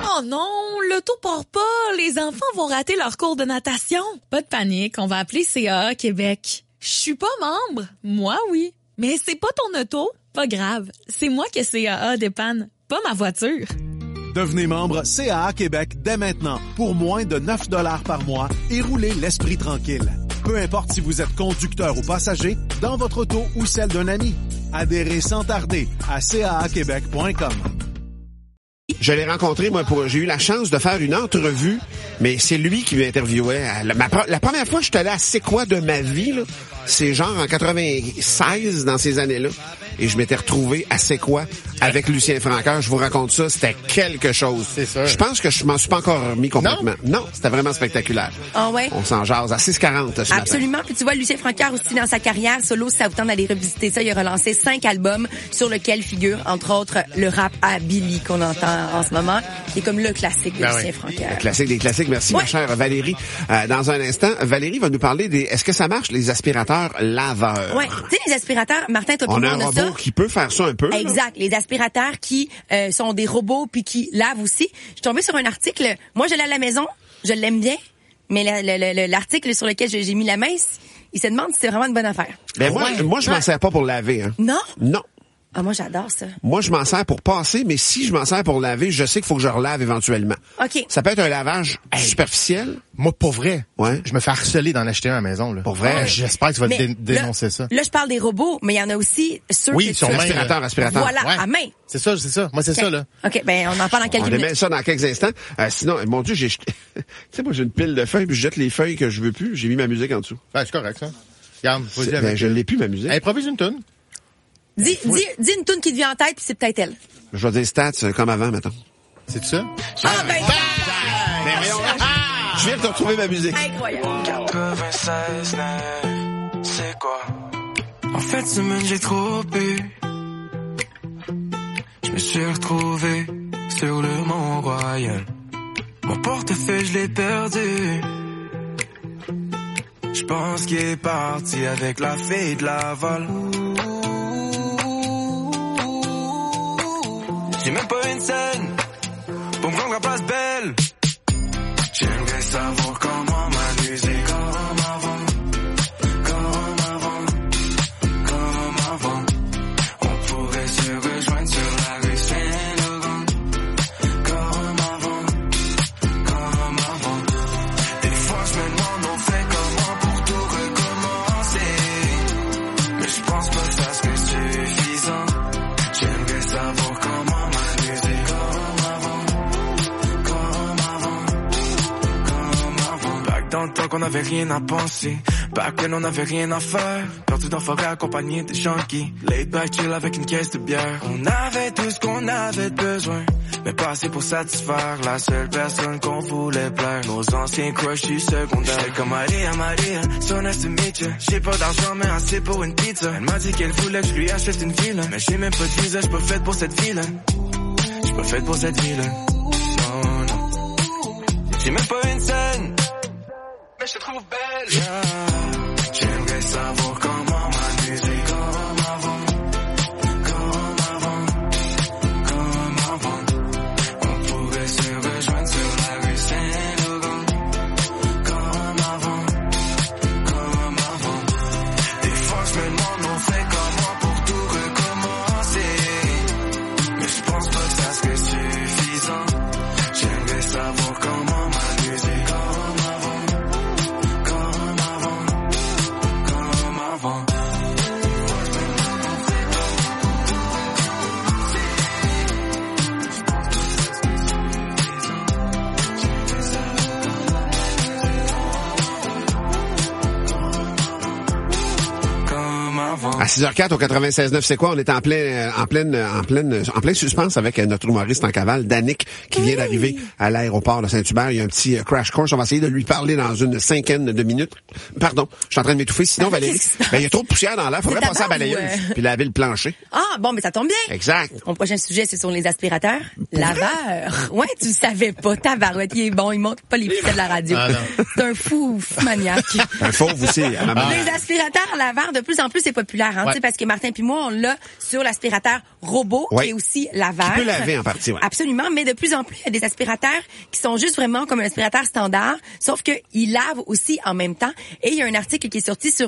Oh non, l'auto part pas. Les enfants vont rater leur cours de natation. Pas de panique, on va appeler CAA Québec. Je suis pas membre. Moi, oui. Mais c'est pas ton auto. Pas grave. C'est moi que CAA dépanne, pas ma voiture. Devenez membre CAA Québec dès maintenant pour moins de 9 $ par mois et roulez l'esprit tranquille. Peu importe si vous êtes conducteur ou passager, dans votre auto ou celle d'un ami. Adhérez sans tarder à caaquebec.com. Je l'ai rencontré, moi, j'ai eu la chance de faire une entrevue, mais c'est lui qui m'interviewait. La première fois que je suis allé à C'est quoi de ma vie, là, c'est genre en 96, dans ces années-là, et je m'étais retrouvé à C'est quoi avec Lucien Francoeur. Je vous raconte ça, c'était quelque chose. C'est sûr. Je pense que je m'en suis pas encore remis complètement. Non, c'était vraiment spectaculaire. Ah ouais? On s'en jase à 6h40 ce Absolument. matin. Puis tu vois, Lucien Francoeur aussi, dans sa carrière solo, si ça vous tente d'aller revisiter ça, il a relancé 5 albums sur lesquels figure, entre autres, le rap à Billy qu'on entend en ce moment, qui est comme le classique de Lucien Francoeur. Le classique des classiques. Merci, ma chère Valérie. Dans un instant, Valérie va nous parler des... Est-ce que ça marche, les aspirateurs laveurs? Ouais. Tu sais, les aspirateurs, Martin, t'as on a un robot qui peut faire ça un peu. Exact. Les aspirateurs qui sont des robots puis qui lavent aussi. Je suis tombée sur un article. Moi, je l'ai à la maison. Je l'aime bien. Mais l'article sur lequel j'ai mis la main, il se demande si c'est vraiment une bonne affaire. Ben moi, je m'en sers pas pour laver. Hein. Non? Non. Ah, moi, j'adore ça. Moi, je m'en sers pour passer, mais si je m'en sers pour laver, je sais qu'il faut que je relave éventuellement. OK. Ça peut être un lavage superficiel. Moi, pour vrai, ouais. Je me fais harceler d'en acheter un à la maison. Là. Pour vrai? J'espère que tu vas dénoncer ça. Là, je parle des robots, mais il y en a aussi ceux qui... sur main. Aspirateur. Voilà, à main. C'est ça. Moi, c'est ça, là. OK, ben on en parle dans quelques minutes. On met ça dans quelques instants. Sinon, mon Dieu, tu sais, moi, j'ai une pile de feuilles, puis je jette les feuilles que je veux plus. J'ai mis ma musique en dessous. C'est correct, ça. Regarde, je l'ai plus, ma musique. Improvise une toune. Dis une toune qui te vient en tête, puis c'est peut-être elle. Je vais dire stats comme avant, mettons. C'est ça? Ah, ben... Je viens de te retrouver ma musique. Incroyable. 96, c'est quoi? En fait, de semaine, j'ai trop bu. Je me suis retrouvé sur le Mont-Royal. Mon portefeuille, je l'ai perdu. Je pense qu'il est parti avec la fille de Laval. J'ai même pas une scène pour me rendre la place belle. J'aimerais savoir comment m'amuser comme avant. On pourrait se rejoindre sur la rue Saint-Laurent. Comme avant. Des fois je me demande on fait comment pour tout recommencer. Mais je pense pas que ça serait suffisant. J'aimerais savoir comment m'amuser comme avant. Back dans le temps qu'on avait rien à penser. Back when on avait rien à faire. Perdu dans la forêt accompagné des junkies. Laid back chill avec une caisse de bière. On avait tout ce qu'on avait besoin, mais pas assez pour satisfaire la seule personne qu'on voulait plaire. Nos anciens crushs du secondaire. J'étais comme Maria, so nice to meet you. J'ai pas d'argent mais assez pour une pizza. Elle m'a dit qu'elle voulait que je lui achète une ville. Mais j'ai même pas de visa, j'suis pas faite pour cette ville. J'suis pas faite pour cette ville. Non. J'ai même pas une scène, mais je te trouve belle. Yeah. J'aimerais savoir comment m'amuser comme avant. On pourrait se rejoindre sur la rue Saint-Laurent. Comme avant. Des fois je me demande on fait comment pour tout recommencer. Mais je pense pas que ça serait suffisant. J'aimerais savoir comment m'amuser comme avant. À 6h04 au 96.9, c'est quoi? On est en plein suspense avec notre humoriste en cavale, Danick, qui vient d'arriver à l'aéroport de Saint-Hubert. Il y a un petit crash course. On va essayer de lui parler dans une cinquaine de minutes. Pardon, je suis en train de m'étouffer. Sinon, Valérie, il y a trop de poussière dans l'air. Faudrait passer à la balayeuse puis laver le plancher. Ah, bon, mais ça tombe bien. Exact. Mon prochain sujet, c'est sur les aspirateurs. Laveurs. Ouais, tu le savais pas. Tabarouette, il est bon. Il montre pas les poussées de la radio. C'est un fou maniaque. Un fauve aussi. Les aspirateurs laveurs, de plus en plus, c'est populaire. tu sais, parce que Martin puis moi, on l'a sur l'aspirateur robot, Ouais. qui est aussi laveur. Qui peut laver en partie, ouais. Absolument, mais de plus en plus, il y a des aspirateurs qui sont juste vraiment comme un aspirateur standard, sauf que ils lavent aussi en même temps. Et il y a un article qui est sorti sur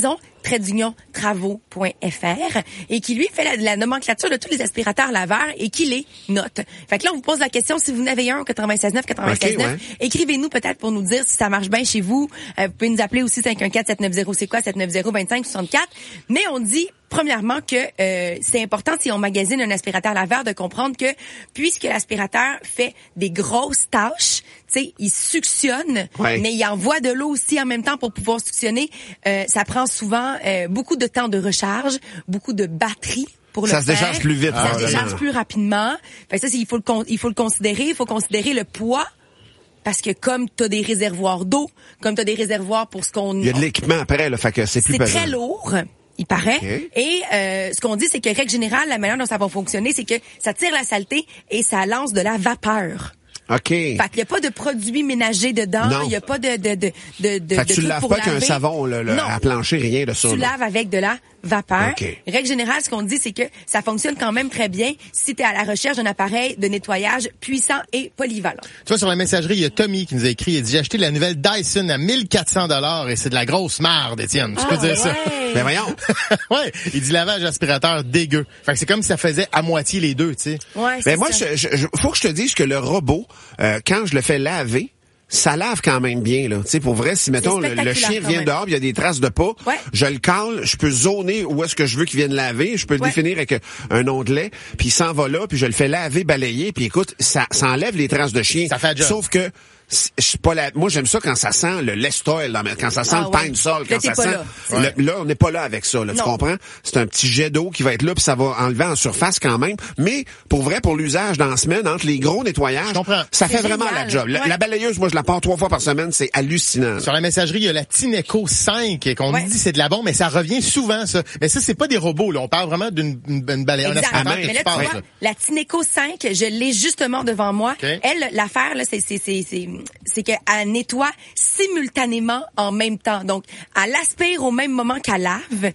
maison-travaux.fr et qui, lui, fait la nomenclature de tous les aspirateurs laveurs et qui les note. Fait que là, on vous pose la question, si vous en avez un au 96.9, 96.9, Okay, ouais. écrivez-nous peut-être pour nous dire si ça marche bien chez vous. Vous pouvez nous appeler aussi 514-790, c'est quoi, 790-2564. Mais on dit, premièrement, que c'est important, si on magasine un aspirateur laveur, de comprendre que puisque l'aspirateur fait des grosses tâches, tu sais, il suctionne, Ouais. mais il envoie de l'eau aussi en même temps pour pouvoir suctionner. Ça prend souvent beaucoup de temps de recharge, beaucoup de batterie pour le Ça faire. se décharge plus vite, Ça se probablement. décharge plus rapidement. Fait que ça, il faut le considérer. Il faut considérer le poids. Parce que comme t'as des réservoirs d'eau, comme t'as des réservoirs pour ce qu'on... Il y a de l'équipement après, là, fait que c'est plus C'est pesant. très lourd, il paraît. Okay. Et ce qu'on dit, c'est que règle générale, la manière dont ça va fonctionner, c'est que ça tire la saleté et ça lance de la vapeur. OK. Fait qu'il y a pas de produits ménagers dedans, Non. il y a pas de Fait que tu trucs le laves pour pas qu'un laver. savon là, Non. à plancher, rien de ça. Tu là. laves avec de la vapeur. OK. Règle générale, ce qu'on dit, c'est que ça fonctionne quand même très bien si tu es à la recherche d'un appareil de nettoyage puissant et polyvalent. Tu vois, sur la messagerie, il y a Tommy qui nous a écrit, il dit, j'ai acheté la nouvelle Dyson à 1400$ et c'est de la grosse marde, Étienne. Tu peux dire ça? Ben voyons. Ouais. Il dit lavage aspirateur dégueu. Fait que c'est comme si ça faisait à moitié les deux, tu sais. Ouais, c'est Ben moi, ça. faut que je te dise que le robot, quand je le fais laver, ça lave quand même bien, là. Tu sais, pour vrai, si, mettons, le spectaculaire chien quand vient même. dehors, il y a des traces de pas, Ouais. je le cale, je peux zoner où est-ce que je veux qu'il vienne laver, je peux le Ouais. définir avec un onglet, puis il s'en va là, puis je le fais laver, balayer, puis écoute, ça enlève les traces de chien. Ça fait le job. Sauf que, c'est pas moi, j'aime ça quand ça sent le Lestoil, quand ça sent Ah le ouais. Pine Sol, Là, quand t'es ça pas sent... là. Là, on n'est pas là avec ça, là, tu Non. comprends? C'est un petit jet d'eau qui va être là, puis ça va enlever en surface quand même. Mais, pour vrai, pour l'usage dans la semaine, entre les gros nettoyages, Je comprends. ça fait C'est vraiment génial. la job. Ouais. La balayeuse, moi, je la porte 3 fois par semaine, c'est hallucinant. Sur la messagerie, il y a la Tineco 5 qu'on Ouais. dit c'est de la bombe, mais ça revient souvent, ça. Mais ça, c'est pas des robots, là. On parle vraiment d'une balayeuse. Exact. à main, Mais là, qui tu passe, vois, là. la Tineco 5, je l'ai justement devant moi. OK. Elle, l'affaire, là, c'est qu'elle nettoie simultanément en même temps. Donc, elle aspire au même moment qu'elle lave.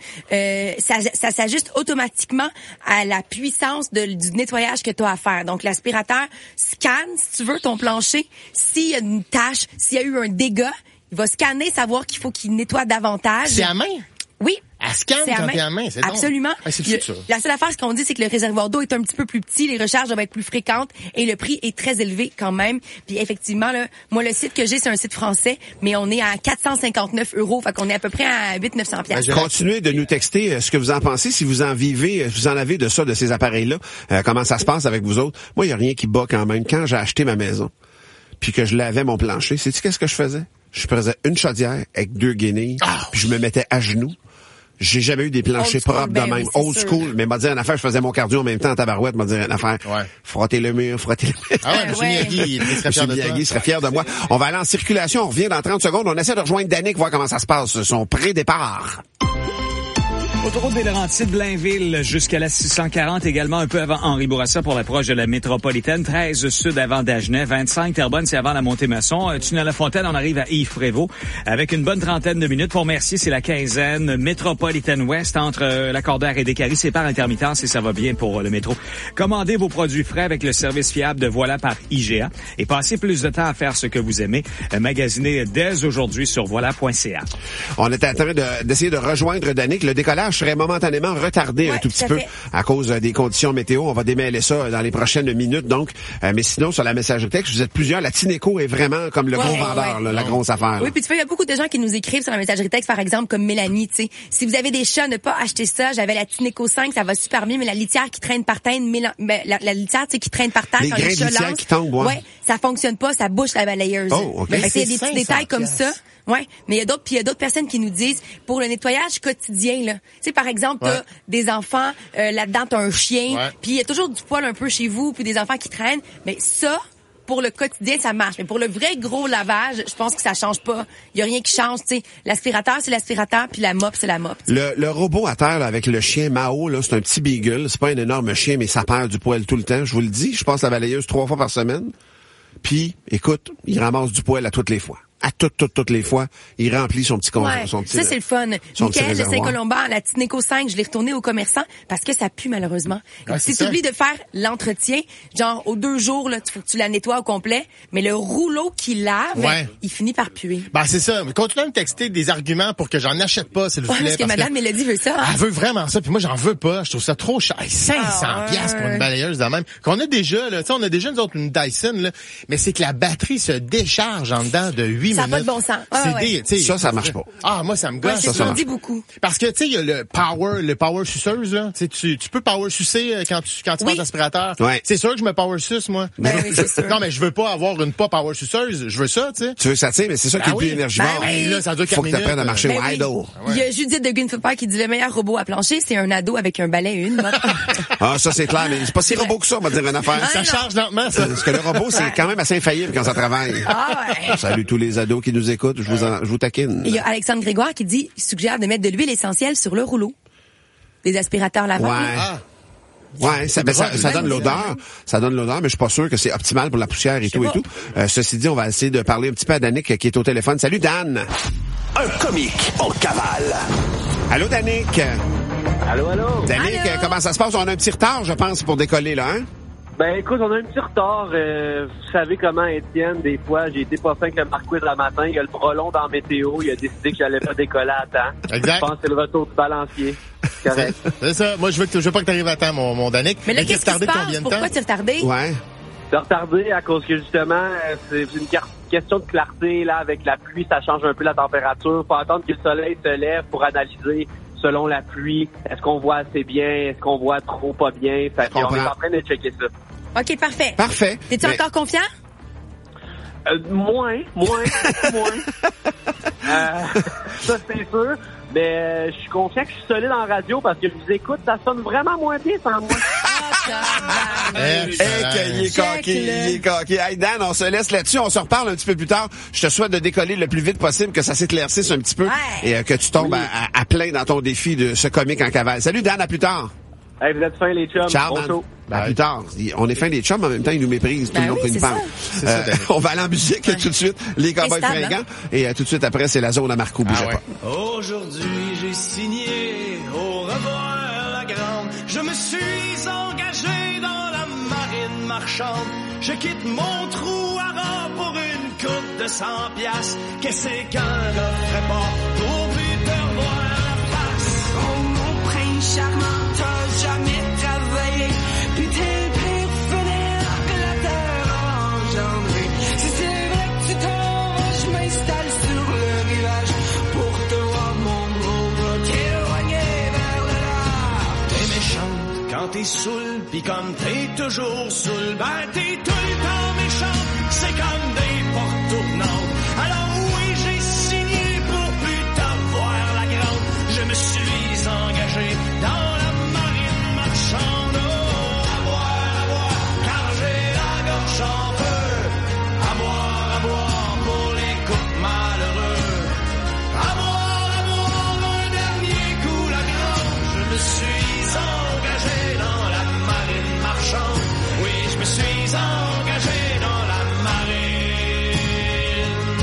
Ça s'ajuste automatiquement à la puissance du nettoyage que tu as à faire. Donc, l'aspirateur scanne, si tu veux, ton plancher. S'il y a une tache, s'il y a eu un dégât, il va scanner, savoir qu'il faut qu'il nettoie davantage. C'est à main? Oui. Elle scanne C'est quand t'es à main, c'est drôle. Absolument. Ah, c'est Il y a- fou, ça. La seule affaire, ce qu'on dit, c'est que le réservoir d'eau est un petit peu plus petit, les recharges doivent être plus fréquentes et le prix est très élevé quand même. Puis effectivement, là, moi, le site que j'ai, c'est un site français, mais on est à 459 €. Fait qu'on est à peu près à 800-900 piastres. Ben, Continuez de nous texter ce que vous en pensez, si vous en vivez, vous en avez de ça, de ces appareils-là, comment ça se passe avec vous autres. Moi, il n'y a rien qui bat quand même. Quand j'ai acheté ma maison, puis que je lavais mon plancher, sais-tu qu'est-ce que je faisais? Je faisais une chaudière avec 2 guenilles, puis je me mettais à genoux. J'ai jamais eu des planchers Old school, propres ben de même. oui, c'est Old sûr. school. Mais m'a dit une affaire, je faisais mon cardio en même temps en tabarouette, m'a dit une affaire. Ouais. Frotter le mur, frotter le mur. Ah ouais, M. Ouais. Miyagi, il serait M. fier de toi. Miyagi serait fier de moi. On va aller en circulation, on revient dans 30 secondes. On essaie de rejoindre Danick, voir comment ça se passe, son pré-départ. Autoroute des Laurentides, Blainville, jusqu'à la 640, également un peu avant Henri Bourassa pour l'approche de la métropolitaine, 13 sud avant Dagenais, 25 Terrebonne, c'est avant la Montée-Masson, tunnel La Fontaine, on arrive à Yves-Prévost, avec une bonne trentaine de minutes. Pour Mercier, c'est la quinzaine, métropolitaine ouest, entre Lacordaire et Descaries, c'est par intermittence et ça va bien pour le métro. Commandez vos produits frais avec le service fiable de Voilà par IGA et passez plus de temps à faire ce que vous aimez. Magasinez dès aujourd'hui sur voilà.ca. On est en train d'essayer de rejoindre Danick. Le décollage serait momentanément retardé un Ouais, tout petit tout à peu fait. à cause des conditions météo. On va démêler ça dans les prochaines minutes. Donc, mais sinon, sur la messagerie texte, vous êtes plusieurs. La Tineco est vraiment comme le Ouais, gros vendeur, ouais. là, la grosse affaire. Oui, puis tu vois, il y a beaucoup de gens qui nous écrivent sur la messagerie texte, par exemple, comme Mélanie, tu sais. Si vous avez des chats, ne pas acheter ça. J'avais la Tineco 5, ça va super bien, mais la litière qui traîne par terre, la litière, tu sais, qui traîne par terre Les quand grains les de chats litière lancent. qui tombent, ouais. Ça fonctionne pas, ça bouche la balayeuse. Oh, OK. Fait que, tu sais, il y a des C'est petits détails comme ça. 500$. Ouais, mais il y a d'autres personnes qui nous disent pour le nettoyage quotidien là. Tu sais par exemple, t'as Ouais. des enfants là-dedans, t'as un chien, Ouais. puis il y a toujours du poil un peu chez vous, puis des enfants qui traînent, mais ça pour le quotidien, ça marche. Mais pour le vrai gros lavage, je pense que ça change pas. Il y a rien qui change, tu sais. L'aspirateur, c'est l'aspirateur, puis la mop, c'est la mop. Le robot à terre là, avec le chien Mao, là, c'est un petit beagle. C'est pas un énorme chien, mais ça perd du poil tout le temps. Je vous le dis, je passe la balayeuse 3 fois par semaine. Puis, écoute, il ramasse du poil à toutes les fois. À toutes les fois, il remplit son petit compte. Ouais, ça, c'est le fun. Michael de Saint-Colomban, la petite Néco 5, je l'ai retourné au commerçant parce que ça pue, malheureusement. Ouais, si tu oublies de faire l'entretien, genre, aux 2 jours, là, faut que tu la nettoies au complet, mais le rouleau qui lave, il finit par puer. Ben, c'est ça. Mais continuez à me texter des arguments pour que j'en achète pas, s'il vous plaît. Parce que Madame Mélodie veut ça. Elle veut vraiment ça, puis moi, j'en veux pas. Je trouve ça trop cher. 500 piastres pour une balayeuse de même. Qu'on a déjà, là, tu sais, on a déjà, nous autres, une Dyson, là, mais c'est que la batterie se décharge en dedans de 8 minutes. Ça n'a pas de bon sens. Ça marche pas. Ah, moi, ça me gosse. Ouais, ça dit beaucoup. Parce que, tu sais, il y a le power suceuse, là. Tu peux power sucer quand tu passes l'aspirateur. Ouais. C'est sûr que je me power suce, moi. Ben oui, c'est sûr. Non, mais je veux pas avoir une pas power suceuse. Je veux ça, tu sais. Tu veux ça, tu sais, mais c'est ça qui est le plus énergivore. Ben là, ça dure 4 Faut que minutes. t'apprennes à marcher au idle. Il y a Judith de Gunfootball qui dit le meilleur robot à plancher, c'est un ado avec un balai et une mop. Ah, ça, c'est clair, mais c'est pas si robot que ça, on va dire une affaire. Ça charge lentement, ça. Parce que le robot, c'est quand même assez infaillible quand ça travaille. Ah ouais. Salut tous les ados qui nous écoutent, je vous taquine. Et il y a Alexandre Grégoire qui dit, il suggère de mettre de l'huile essentielle sur le rouleau. Des aspirateurs lavables. Ouais. Ouais, ça donne l'odeur. Ça donne l'odeur, mais je suis pas sûr que c'est optimal pour la poussière et tout. Ceci dit, on va essayer de parler un petit peu à Danick qui est au téléphone. Salut, Dan. Un comique en cavale. Allô, Danick. Allô. Danick, comment ça se passe? On a un petit retard, je pense, pour décoller, là, hein? Ben, écoute, on a un petit retard. Vous savez comment, Étienne, des fois, j'ai été pas fin avec le Marquis le matin. Il y a le bras long dans la météo. Il a décidé que j'allais pas décoller à temps. Exact. Je pense que c'est le retour du balancier. C'est correct. C'est ça. Moi, je veux pas que t'arrives à temps, mon Danick. Mais là, qu'est-ce qui se combien passe? de temps? Pourquoi tu es retardé? Ouais. C'est retardé à cause que, justement, c'est une question de clarté. Là, avec la pluie, ça change un peu la température. Faut attendre que le soleil se lève pour analyser selon la pluie. Est-ce qu'on voit assez bien? Est-ce qu'on voit trop pas bien? Fait qu'on est en train de checker ça. OK, parfait. Parfait. T'es-tu encore confiant? Moins. Ça, c'est sûr. Mais je suis confiant que je suis solide en radio parce que je vous écoute, ça sonne vraiment moins bien sans moi. Il est coquille. Hey, Dan, on se laisse là-dessus. On se reparle un petit peu plus tard. Je te souhaite de décoller le plus vite possible, que ça s'éclaircisse un petit peu et que tu tombes à plein dans ton défi de ce comique en cavale. Salut, Dan, à plus tard. Hey, vous êtes fins, les chums. Ciao, bon show. À plus tard. On est fin des chums, en même temps, ils nous méprisent tout le long qu'ils nous parlent. On va aller en musique tout de suite. Les Cowboys fringants. Et tout de suite après, c'est la zone à Marco. Bougez pas. Aujourd'hui, j'ai signé au revoir la grande. Je me suis engagé dans la marine marchande. Je quitte mon trou à rang pour une coupe de 100 piastres. Qu'est-ce qu'un gars ferait pas pour plus te revoir la face? Oh, mon prince charmant, t'as jamais travaillé. Puis t'es le pire fenêtre que la terre a engendré. Si c'est vrai que tu t'en vas, je m'installe sur le rivage pour te voir, mon gros bras, t'éloigner vers le large. T'es méchante quand t'es saoul, pis comme t'es toujours saoul, ben t'es tout le temps méchante. C'est comme des portes tournantes. Alors oui, j'ai signé pour plus t'avoir la grande. Je me suis engagé dans la marine marchande. Oh, à boire, car j'ai la gorge en feu. À boire, pour les couples malheureux. À boire, un dernier coup la grande. Je me suis engagé dans la marine marchande. Oui, je me suis engagé dans la marine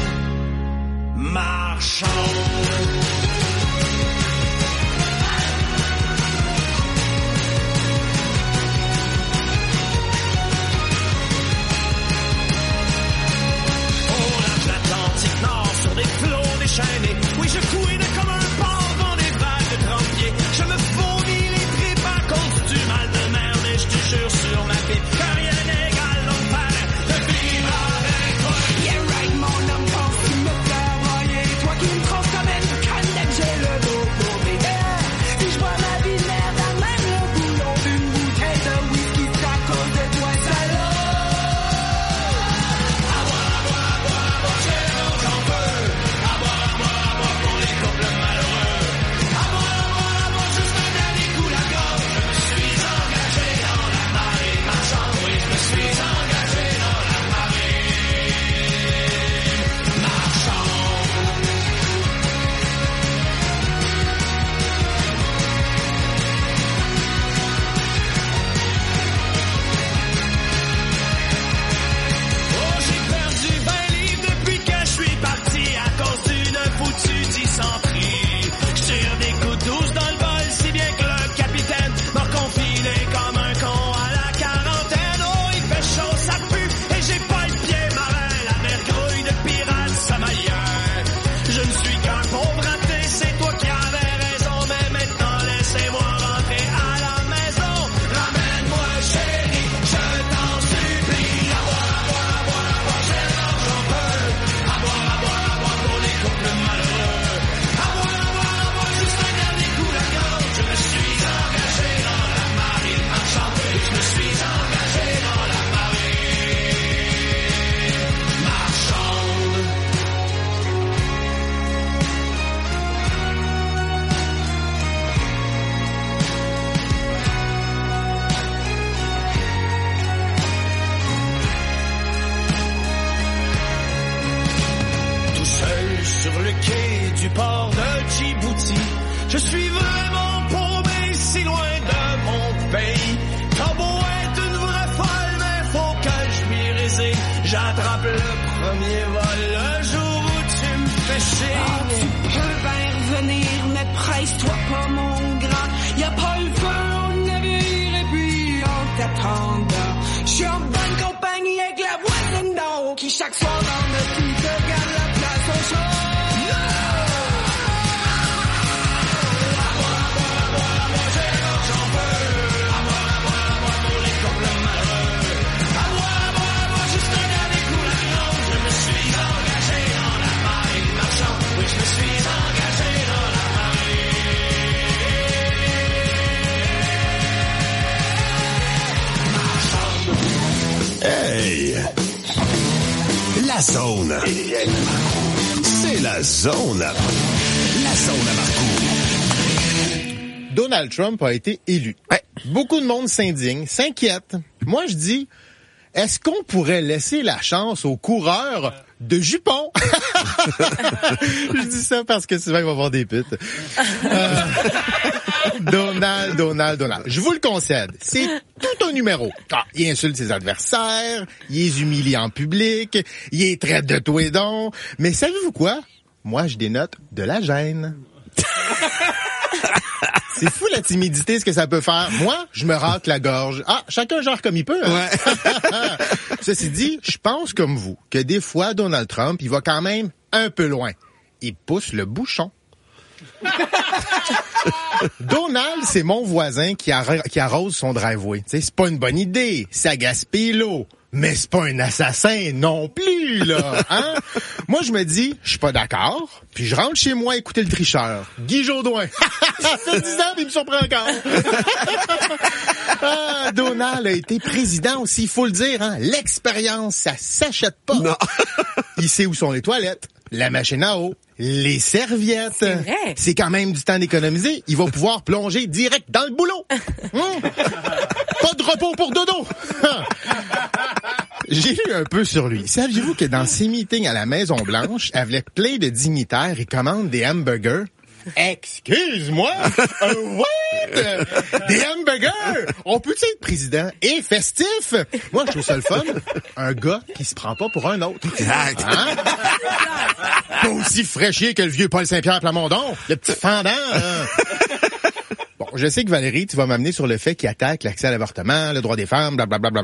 quai du port de Djibouti. Je suis vraiment paumé si loin de mon pays. T'as beau être une vraie folle, mais faut que je lui résiste. J'attrape le premier vol le jour où tu me fais chier. Ah, tu peux bien revenir, mais presse-toi pas mon grand. Y'a pas le feu au navire et puis en t'attendant. J'suis en bonne compagnie avec la voisine d'en haut qui chaque soir dans notre vie te garde la place au show. Hey! La zone. C'est la zone. La zone à Marcoux. Donald Trump a été élu. Ouais. Beaucoup de monde s'indigne, s'inquiète. Moi, je dis, est-ce qu'on pourrait laisser la chance aux coureurs de jupons? Je dis ça parce que souvent, il va y avoir des putes. Donald. Je vous le concède. C'est tout un numéro. Ah, il insulte ses adversaires, il les humilie en public, il les traite de tout et donc. Mais savez-vous quoi? Moi, je dénote de la gêne. C'est fou la timidité, ce que ça peut faire. Moi, je me rate la gorge. Ah, chacun genre comme il peut. Hein? Ouais. Ceci dit, je pense comme vous que des fois, Donald Trump, il va quand même un peu loin. Il pousse le bouchon. Donald, c'est mon voisin qui arrose son driveway. T'sais, c'est pas une bonne idée. Ça gaspille l'eau. Mais c'est pas un assassin non plus, là. Hein? Moi, je me dis, je suis pas d'accord, puis je rentre chez moi écouter le tricheur. Guy Jodoin. Ça fait 10 ans, puis il me surprend encore. Ah, Donald a été président aussi, il faut le dire. Hein? L'expérience, ça s'achète pas. Non. Il sait où sont les toilettes, la machine à eau, les serviettes. C'est vrai. C'est quand même du temps d'économiser. Il va pouvoir plonger direct dans le boulot. Pas de repos pour dodo. J'ai lu un peu sur lui. Saviez-vous que dans ses meetings à la Maison-Blanche, avec plein de dignitaires, il commande des hamburgers? Excuse-moi! What? Des hamburgers! On peut-tu être président et festif? Moi, je trouve ça le fun. Un gars qui se prend pas pour un autre. Exact. Hein? Pas aussi fraîchier que le vieux Paul Saint-Pierre Plamondon. Le petit fendant. Hein? Bon, je sais que Valérie, tu vas m'amener sur le fait qu'il attaque l'accès à l'avortement, le droit des femmes, blablabla.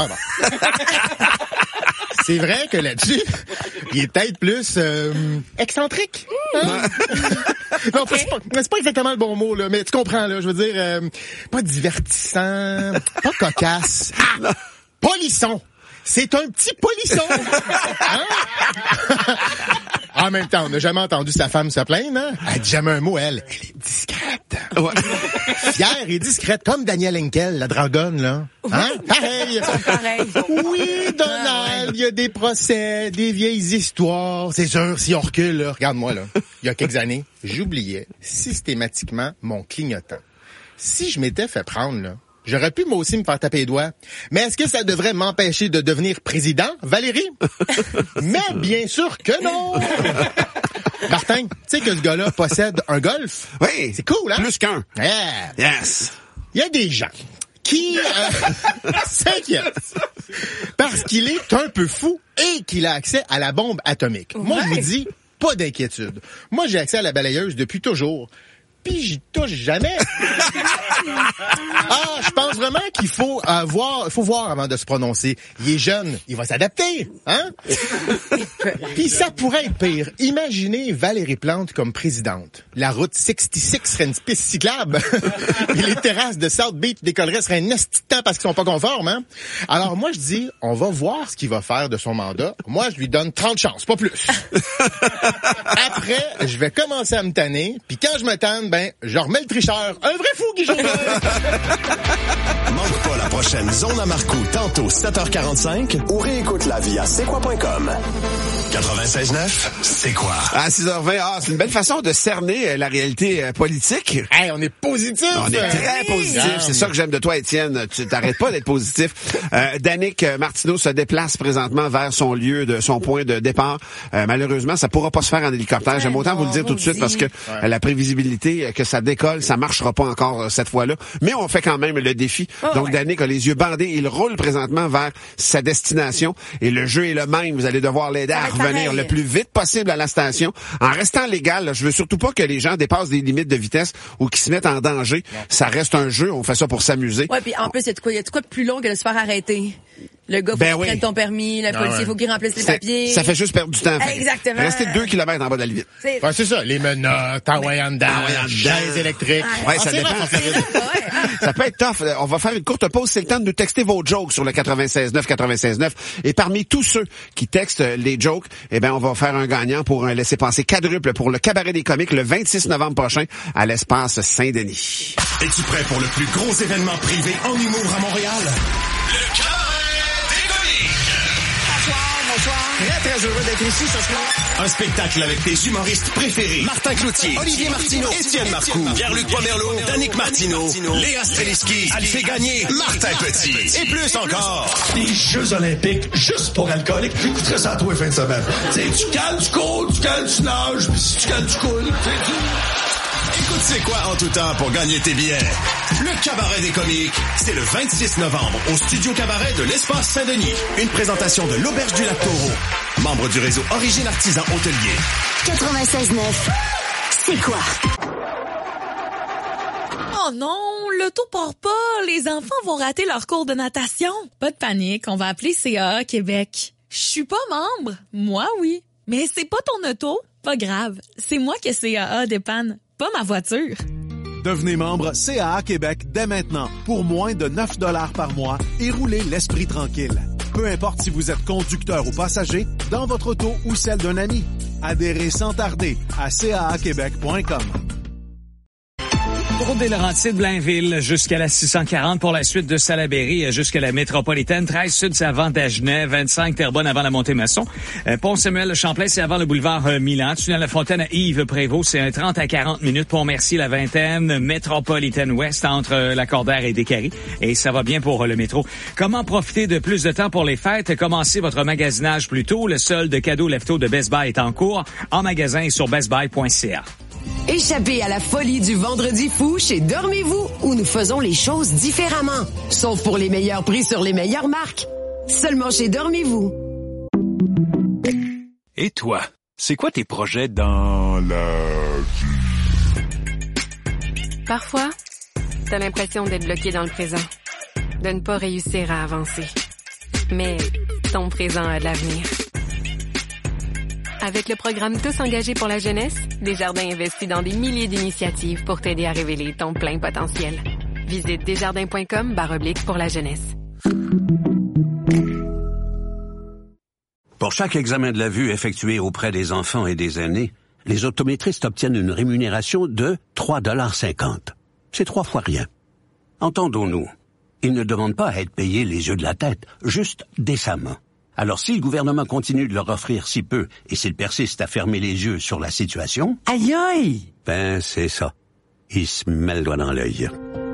C'est vrai que là-dessus, il est peut-être plus excentrique. Hein? Non, okay. c'est pas exactement le bon mot, là, mais tu comprends, là, je veux dire, pas divertissant, pas cocasse. Ah, polisson. C'est un petit polisson. Hein? En même temps, on n'a jamais entendu sa femme se plaindre, hein? Elle dit jamais un mot, elle. Elle est discrète. Ouais. Fière et discrète, comme Danielle Henkel, la dragonne, là. Hein? Pareil. Oui, Donald, il y a des procès, des vieilles histoires. C'est sûr, si on recule, là, regarde-moi, là. Il y a quelques années, j'oubliais systématiquement mon clignotant. Si je m'étais fait prendre, là, j'aurais pu moi aussi me faire taper les doigts. Mais est-ce que ça devrait m'empêcher de devenir président, Valérie? Mais bien sûr que non! Martin, tu sais que ce gars-là possède un golf? Oui. C'est cool, hein? Plus qu'un. Yeah. Yes. Il y a des gens qui s'inquiètent parce qu'il est un peu fou et qu'il a accès à la bombe atomique. Ouais. Moi, je vous dis, pas d'inquiétude. Moi, j'ai accès à la balayeuse depuis toujours. Puis j'y touche jamais. Ah, je pense vraiment qu'il faut voir avant de se prononcer. Il est jeune, il va s'adapter, hein? Puis ça pourrait être pire. Imaginez Valérie Plante comme présidente. La route 66 serait une piste cyclable. Et les terrasses de South Beach décolleraient seraient un esti de temps parce qu'ils sont pas conformes, hein? Alors moi, je dis, on va voir ce qu'il va faire de son mandat. Moi, je lui donne 30 chances, pas plus. Après, je vais commencer à me tanner, puis quand je me tanne, ben, je remets le tricheur. Un vrai fou, Guy Jodoin. Manque pas la prochaine Zone à Marcoux, tantôt 7h45, ou réécoute-la via c'est quoi.com. 96.9, c'est quoi? À 6h20, c'est une belle façon de cerner la réalité politique. Hey, on est positif! On est très positif. C'est ça que j'aime de toi, Étienne. Tu t'arrêtes pas d'être positif. Danick Martineau se déplace présentement vers son point de départ. Malheureusement, ça pourra pas se faire en hélicoptère. J'aime autant vous le dire tout de suite parce que la prévisibilité que ça décolle, ça marchera pas encore cette fois-là. Mais on fait quand même le défi. Donc, Danick a les yeux bandés. Il roule présentement vers sa destination. Et le jeu est le même. Vous allez devoir l'aider à revenir le plus vite possible à la station. En restant légal, là, je veux surtout pas que les gens dépassent des limites de vitesse ou qu'ils se mettent en danger. Ça reste un jeu. On fait ça pour s'amuser. Ouais, puis en plus, il y a de quoi de plus long que de se faire arrêter. Le gars, faut qu'il prenne ton permis, le policier, faut qu'il remplisse les papiers. Ça fait juste perdre du temps. Exactement. Rester 2 kilomètres en bas de la limite. C'est ça. Les menottes, chaises électriques. Ouais, ça dépend. Ça peut être tough. On va faire une courte pause. C'est le temps de nous texter vos jokes sur le 96.9. Et parmi tous ceux qui textent les jokes, on va faire un gagnant pour un laissez-passer quadruple pour le Cabaret des comiques le 26 novembre prochain à l'espace Saint-Denis. Es-tu prêt pour le plus gros événement privé en humour à Montréal? Le Cabaret des comiques! Bonsoir. Très, très heureux d'être ici ce soir. Un spectacle avec tes humoristes préférés. Martin Cloutier, Olivier Martineau, Étienne Marcoux, Pierre-Luc Pomerleau, Danick Martineau, Léa Streliski, Alphée Gagné, Martin Petit et plus encore. Des Jeux olympiques juste pour alcooliques. J'écouterais ça à toi fin de semaine. Tu cales, tu cours, tu cales, tu nages, puis si tu cales, tu coules. Écoute, c'est quoi en tout temps pour gagner tes billets? Le Cabaret des comiques, c'est le 26 novembre au Studio Cabaret de l'Espace Saint-Denis. Une présentation de l'Auberge du Lac-Taureau, membre du réseau Origine Artisan Hôtelier. 96.9, c'est quoi? Oh non, l'auto part pas. Les enfants vont rater leur cours de natation. Pas de panique, on va appeler CAA Québec. Je suis pas membre. Moi, oui. Mais c'est pas ton auto. Pas grave. C'est moi que CAA dépanne, pas ma voiture. Devenez membre CAA Québec dès maintenant pour moins de 9 $ par mois et roulez l'esprit tranquille. Peu importe si vous êtes conducteur ou passager, dans votre auto ou celle d'un ami. Adhérez sans tarder à caaquebec.com. Route des Laurentides, Blainville, jusqu'à la 640 pour la suite de Salaberry, jusqu'à la métropolitaine. 13 sud, c'est avant Dagenais. 25 Terrebonne avant la Montée-Maçon. Pont-Samuel-Champlain, c'est avant le boulevard Milan. Tunnel La Fontaine à Yves-Prévost, c'est un 30 à 40 minutes. Pont-Mercier, la vingtaine. Métropolitaine ouest entre Lacordaire et Descaries. Et ça va bien pour le métro. Comment profiter de plus de temps pour les fêtes? Commencez votre magasinage plus tôt. Le solde de cadeaux Lefto de Best Buy est en cours. En magasin et sur bestbuy.ca. Échappez à la folie du Vendredi fou chez Dormez-vous, où nous faisons les choses différemment. Sauf pour les meilleurs prix sur les meilleures marques. Seulement chez Dormez-vous. Et toi, c'est quoi tes projets dans la vie? Parfois, t'as l'impression d'être bloqué dans le présent, de ne pas réussir à avancer. Mais ton présent a de l'avenir. Avec le programme Tous engagés pour la jeunesse, Desjardins investit dans des milliers d'initiatives pour t'aider à révéler ton plein potentiel. Visite desjardins.com/pour la jeunesse. Pour chaque examen de la vue effectué auprès des enfants et des aînés, les optométristes obtiennent une rémunération de 3,50 $. C'est 3 fois rien. Entendons-nous, ils ne demandent pas à être payés les yeux de la tête, juste décemment. Alors si le gouvernement continue de leur offrir si peu et s'il persiste à fermer les yeux sur la situation... Aïe aïe! Ben, c'est ça. Il se met le doigt dans l'œil.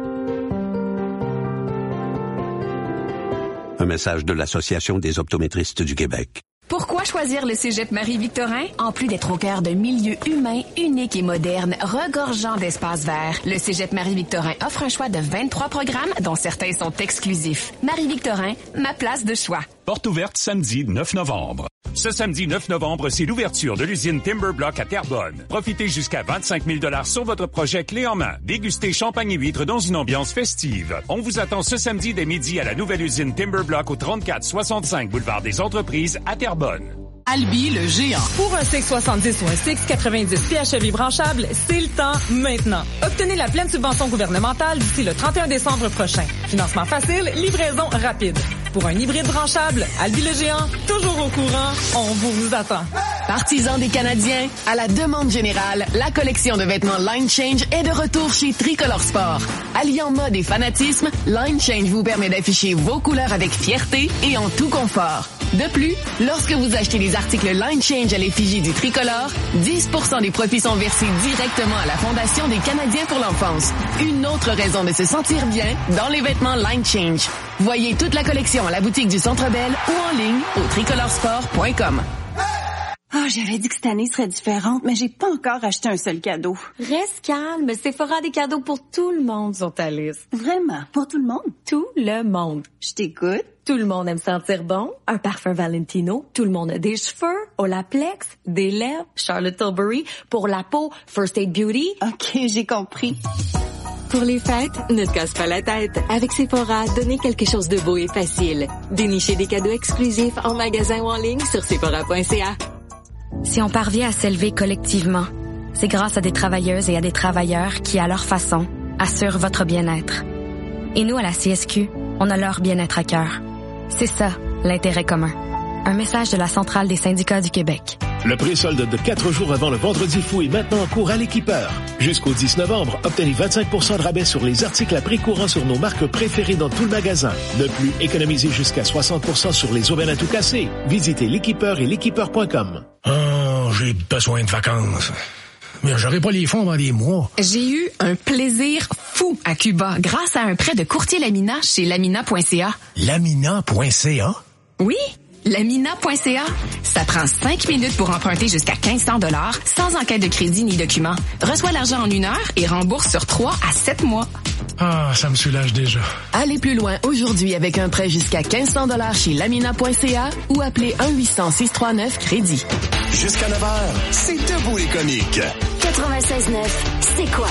Un message de l'Association des optométristes du Québec. Pourquoi choisir le Cégep Marie-Victorin? En plus d'être au cœur d'un milieu humain unique et moderne, regorgeant d'espaces verts, le Cégep Marie-Victorin offre un choix de 23 programmes, dont certains sont exclusifs. Marie-Victorin, ma place de choix. Porte ouverte samedi 9 novembre. Ce samedi 9 novembre, c'est l'ouverture de l'usine Timberblock à Terrebonne. Profitez jusqu'à 25 000 $ sur votre projet clé en main. Dégustez champagne et huîtres dans une ambiance festive. On vous attend ce samedi dès midi à la nouvelle usine Timberblock au 3465 boulevard des Entreprises à Terrebonne. Albi le géant. Pour un 670 ou un 690 PHEV branchable, c'est le temps maintenant. Obtenez la pleine subvention gouvernementale d'ici le 31 décembre prochain. Financement facile, livraison rapide. Pour un hybride branchable, Albi le géant, toujours au courant, on vous attend. Partisans des Canadiens, à la demande générale, la collection de vêtements Line Change est de retour chez Tricolor Sport. Alliant mode et fanatisme, Line Change vous permet d'afficher vos couleurs avec fierté et en tout confort. De plus, lorsque vous achetez des articles Line Change à l'effigie du tricolore, 10% des profits sont versés directement à la Fondation des Canadiens pour l'enfance. Une autre raison de se sentir bien dans les vêtements Line Change. Voyez toute la collection à la boutique du Centre Bell ou en ligne au tricoloresport.com. Oh, j'avais dit que cette année serait différente, mais j'ai pas encore acheté un seul cadeau. Reste calme, Sephora a des cadeaux pour tout le monde sur ta liste. Vraiment? Pour tout le monde? Tout le monde. Je t'écoute. Tout le monde aime sentir bon. Un parfum Valentino. Tout le monde a des cheveux. Olaplex. Des lèvres. Charlotte Tilbury. Pour la peau, First Aid Beauty. OK, j'ai compris. Pour les fêtes, ne te casse pas la tête. Avec Sephora, donnez quelque chose de beau et facile. Dénichez des cadeaux exclusifs en magasin ou en ligne sur sephora.ca. Si on parvient à s'élever collectivement, c'est grâce à des travailleuses et à des travailleurs qui, à leur façon, assurent votre bien-être. Et nous, à la CSQ, on a leur bien-être à cœur. C'est ça, l'intérêt commun. Un message de la Centrale des syndicats du Québec. Le pré-solde de 4 jours avant le Vendredi fou est maintenant en cours à l'Équipeur. Jusqu'au 10 novembre, obtenez 25% de rabais sur les articles à prix courant sur nos marques préférées dans tout le magasin. De plus, économisez jusqu'à 60% sur les aubaines à tout casser. Visitez l'Équipeur et l'équipeur.com. Oh, j'ai besoin de vacances. Mais j'aurai pas les fonds dans des mois. J'ai eu un plaisir fou à Cuba grâce à un prêt de courtier Lamina chez lamina.ca. Lamina.ca? Oui, lamina.ca. Ça prend 5 minutes pour emprunter jusqu'à 1500 $ sans enquête de crédit ni document. Reçois l'argent en 1 heure et rembourse sur 3 à 7 mois. Ah, ça me soulage déjà. Allez plus loin aujourd'hui avec un prêt jusqu'à 1500 $ chez lamina.ca ou appelez 1-800-639-crédit. Jusqu'à 9h, c'est Debout les comiques. 96.9, c'est quoi?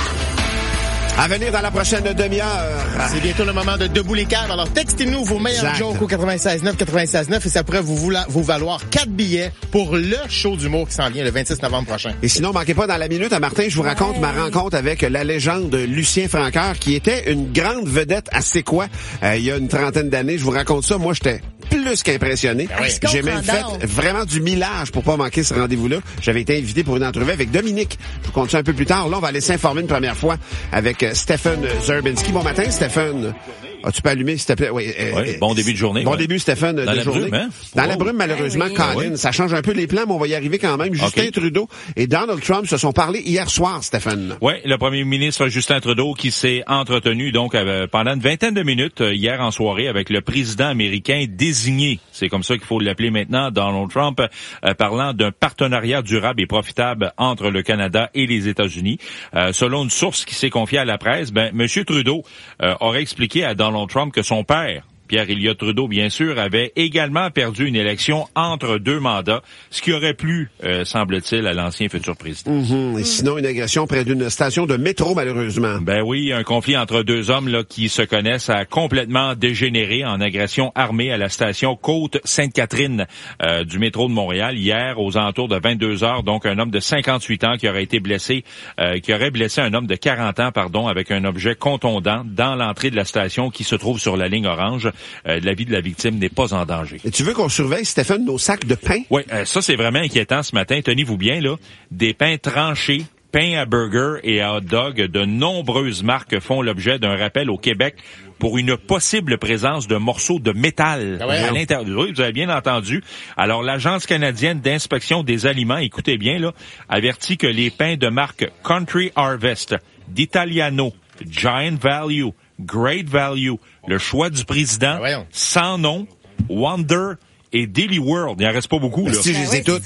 À venir dans la prochaine demi-heure. C'est bientôt le moment de Debout les caves. Alors, textez-nous vos meilleurs jokes au 96.9 et ça pourrait vous valoir 4 billets pour le show d'humour qui s'en vient le 26 novembre prochain. Et sinon, manquez pas dans la minute à Martin, je vous raconte ma rencontre avec la légende Lucien Francoeur, qui était une grande vedette à C'est quoi il y a une trentaine d'années. Je vous raconte ça. Moi, j'étais plus qu'impressionné. oui. J'ai même fait vraiment du millage pour pas manquer ce rendez-vous-là. J'avais été invité pour une entrevue avec Dominique. Je vous compte ça un peu plus tard. Là, on va aller s'informer une première fois avec Stephen Zerbinski. Bon matin, Stephen. As-tu pas allumé, s'il te plaît? Oui, bon début de journée. Bon début, Stéphane, de journée. Brume, hein? Dans la brume, malheureusement, Colin, ça change un peu les plans, mais on va y arriver quand même. Justin Trudeau et Donald Trump se sont parlé hier soir, Stéphane. Oui, le premier ministre Justin Trudeau qui s'est entretenu donc pendant une vingtaine de minutes hier en soirée avec le président américain désigné. C'est comme ça qu'il faut l'appeler maintenant, Donald Trump, parlant d'un partenariat durable et profitable entre le Canada et les États-Unis. Selon une source qui s'est confiée à la presse, M. Trudeau aurait expliqué à Donald Trump que son père, Pierre Elliott Trudeau, bien sûr, avait également perdu une élection entre 2 mandats, ce qui aurait plu, semble-t-il, à l'ancien futur président. Et sinon, une agression près d'une station de métro, malheureusement. Ben oui, un conflit entre 2 hommes là qui se connaissent a complètement dégénéré en agression armée à la station Côte-Sainte-Catherine du métro de Montréal hier aux alentours de 22 heures. Donc, un homme de 58 ans qui aurait été blessé, qui aurait blessé un homme de 40 ans, avec un objet contondant dans l'entrée de la station qui se trouve sur la ligne orange. La vie de la victime n'est pas en danger. Et tu veux qu'on surveille, Stéphane, nos sacs de pain? Oui, ça c'est vraiment inquiétant ce matin. Tenez-vous bien, là, des pains tranchés, pains à burger et à hot dog. De nombreuses marques font l'objet d'un rappel au Québec pour une possible présence de morceaux de métal à l'intérieur. Oui, vous avez bien entendu. Alors, l'Agence canadienne d'inspection des aliments, écoutez bien, là, avertit que les pains de marque Country Harvest, d'Italiano, Giant Value, Great Value, le choix du président, Sans Nom, Wonder et Daily World. Il en reste pas beaucoup, là. Si je les ai toutes.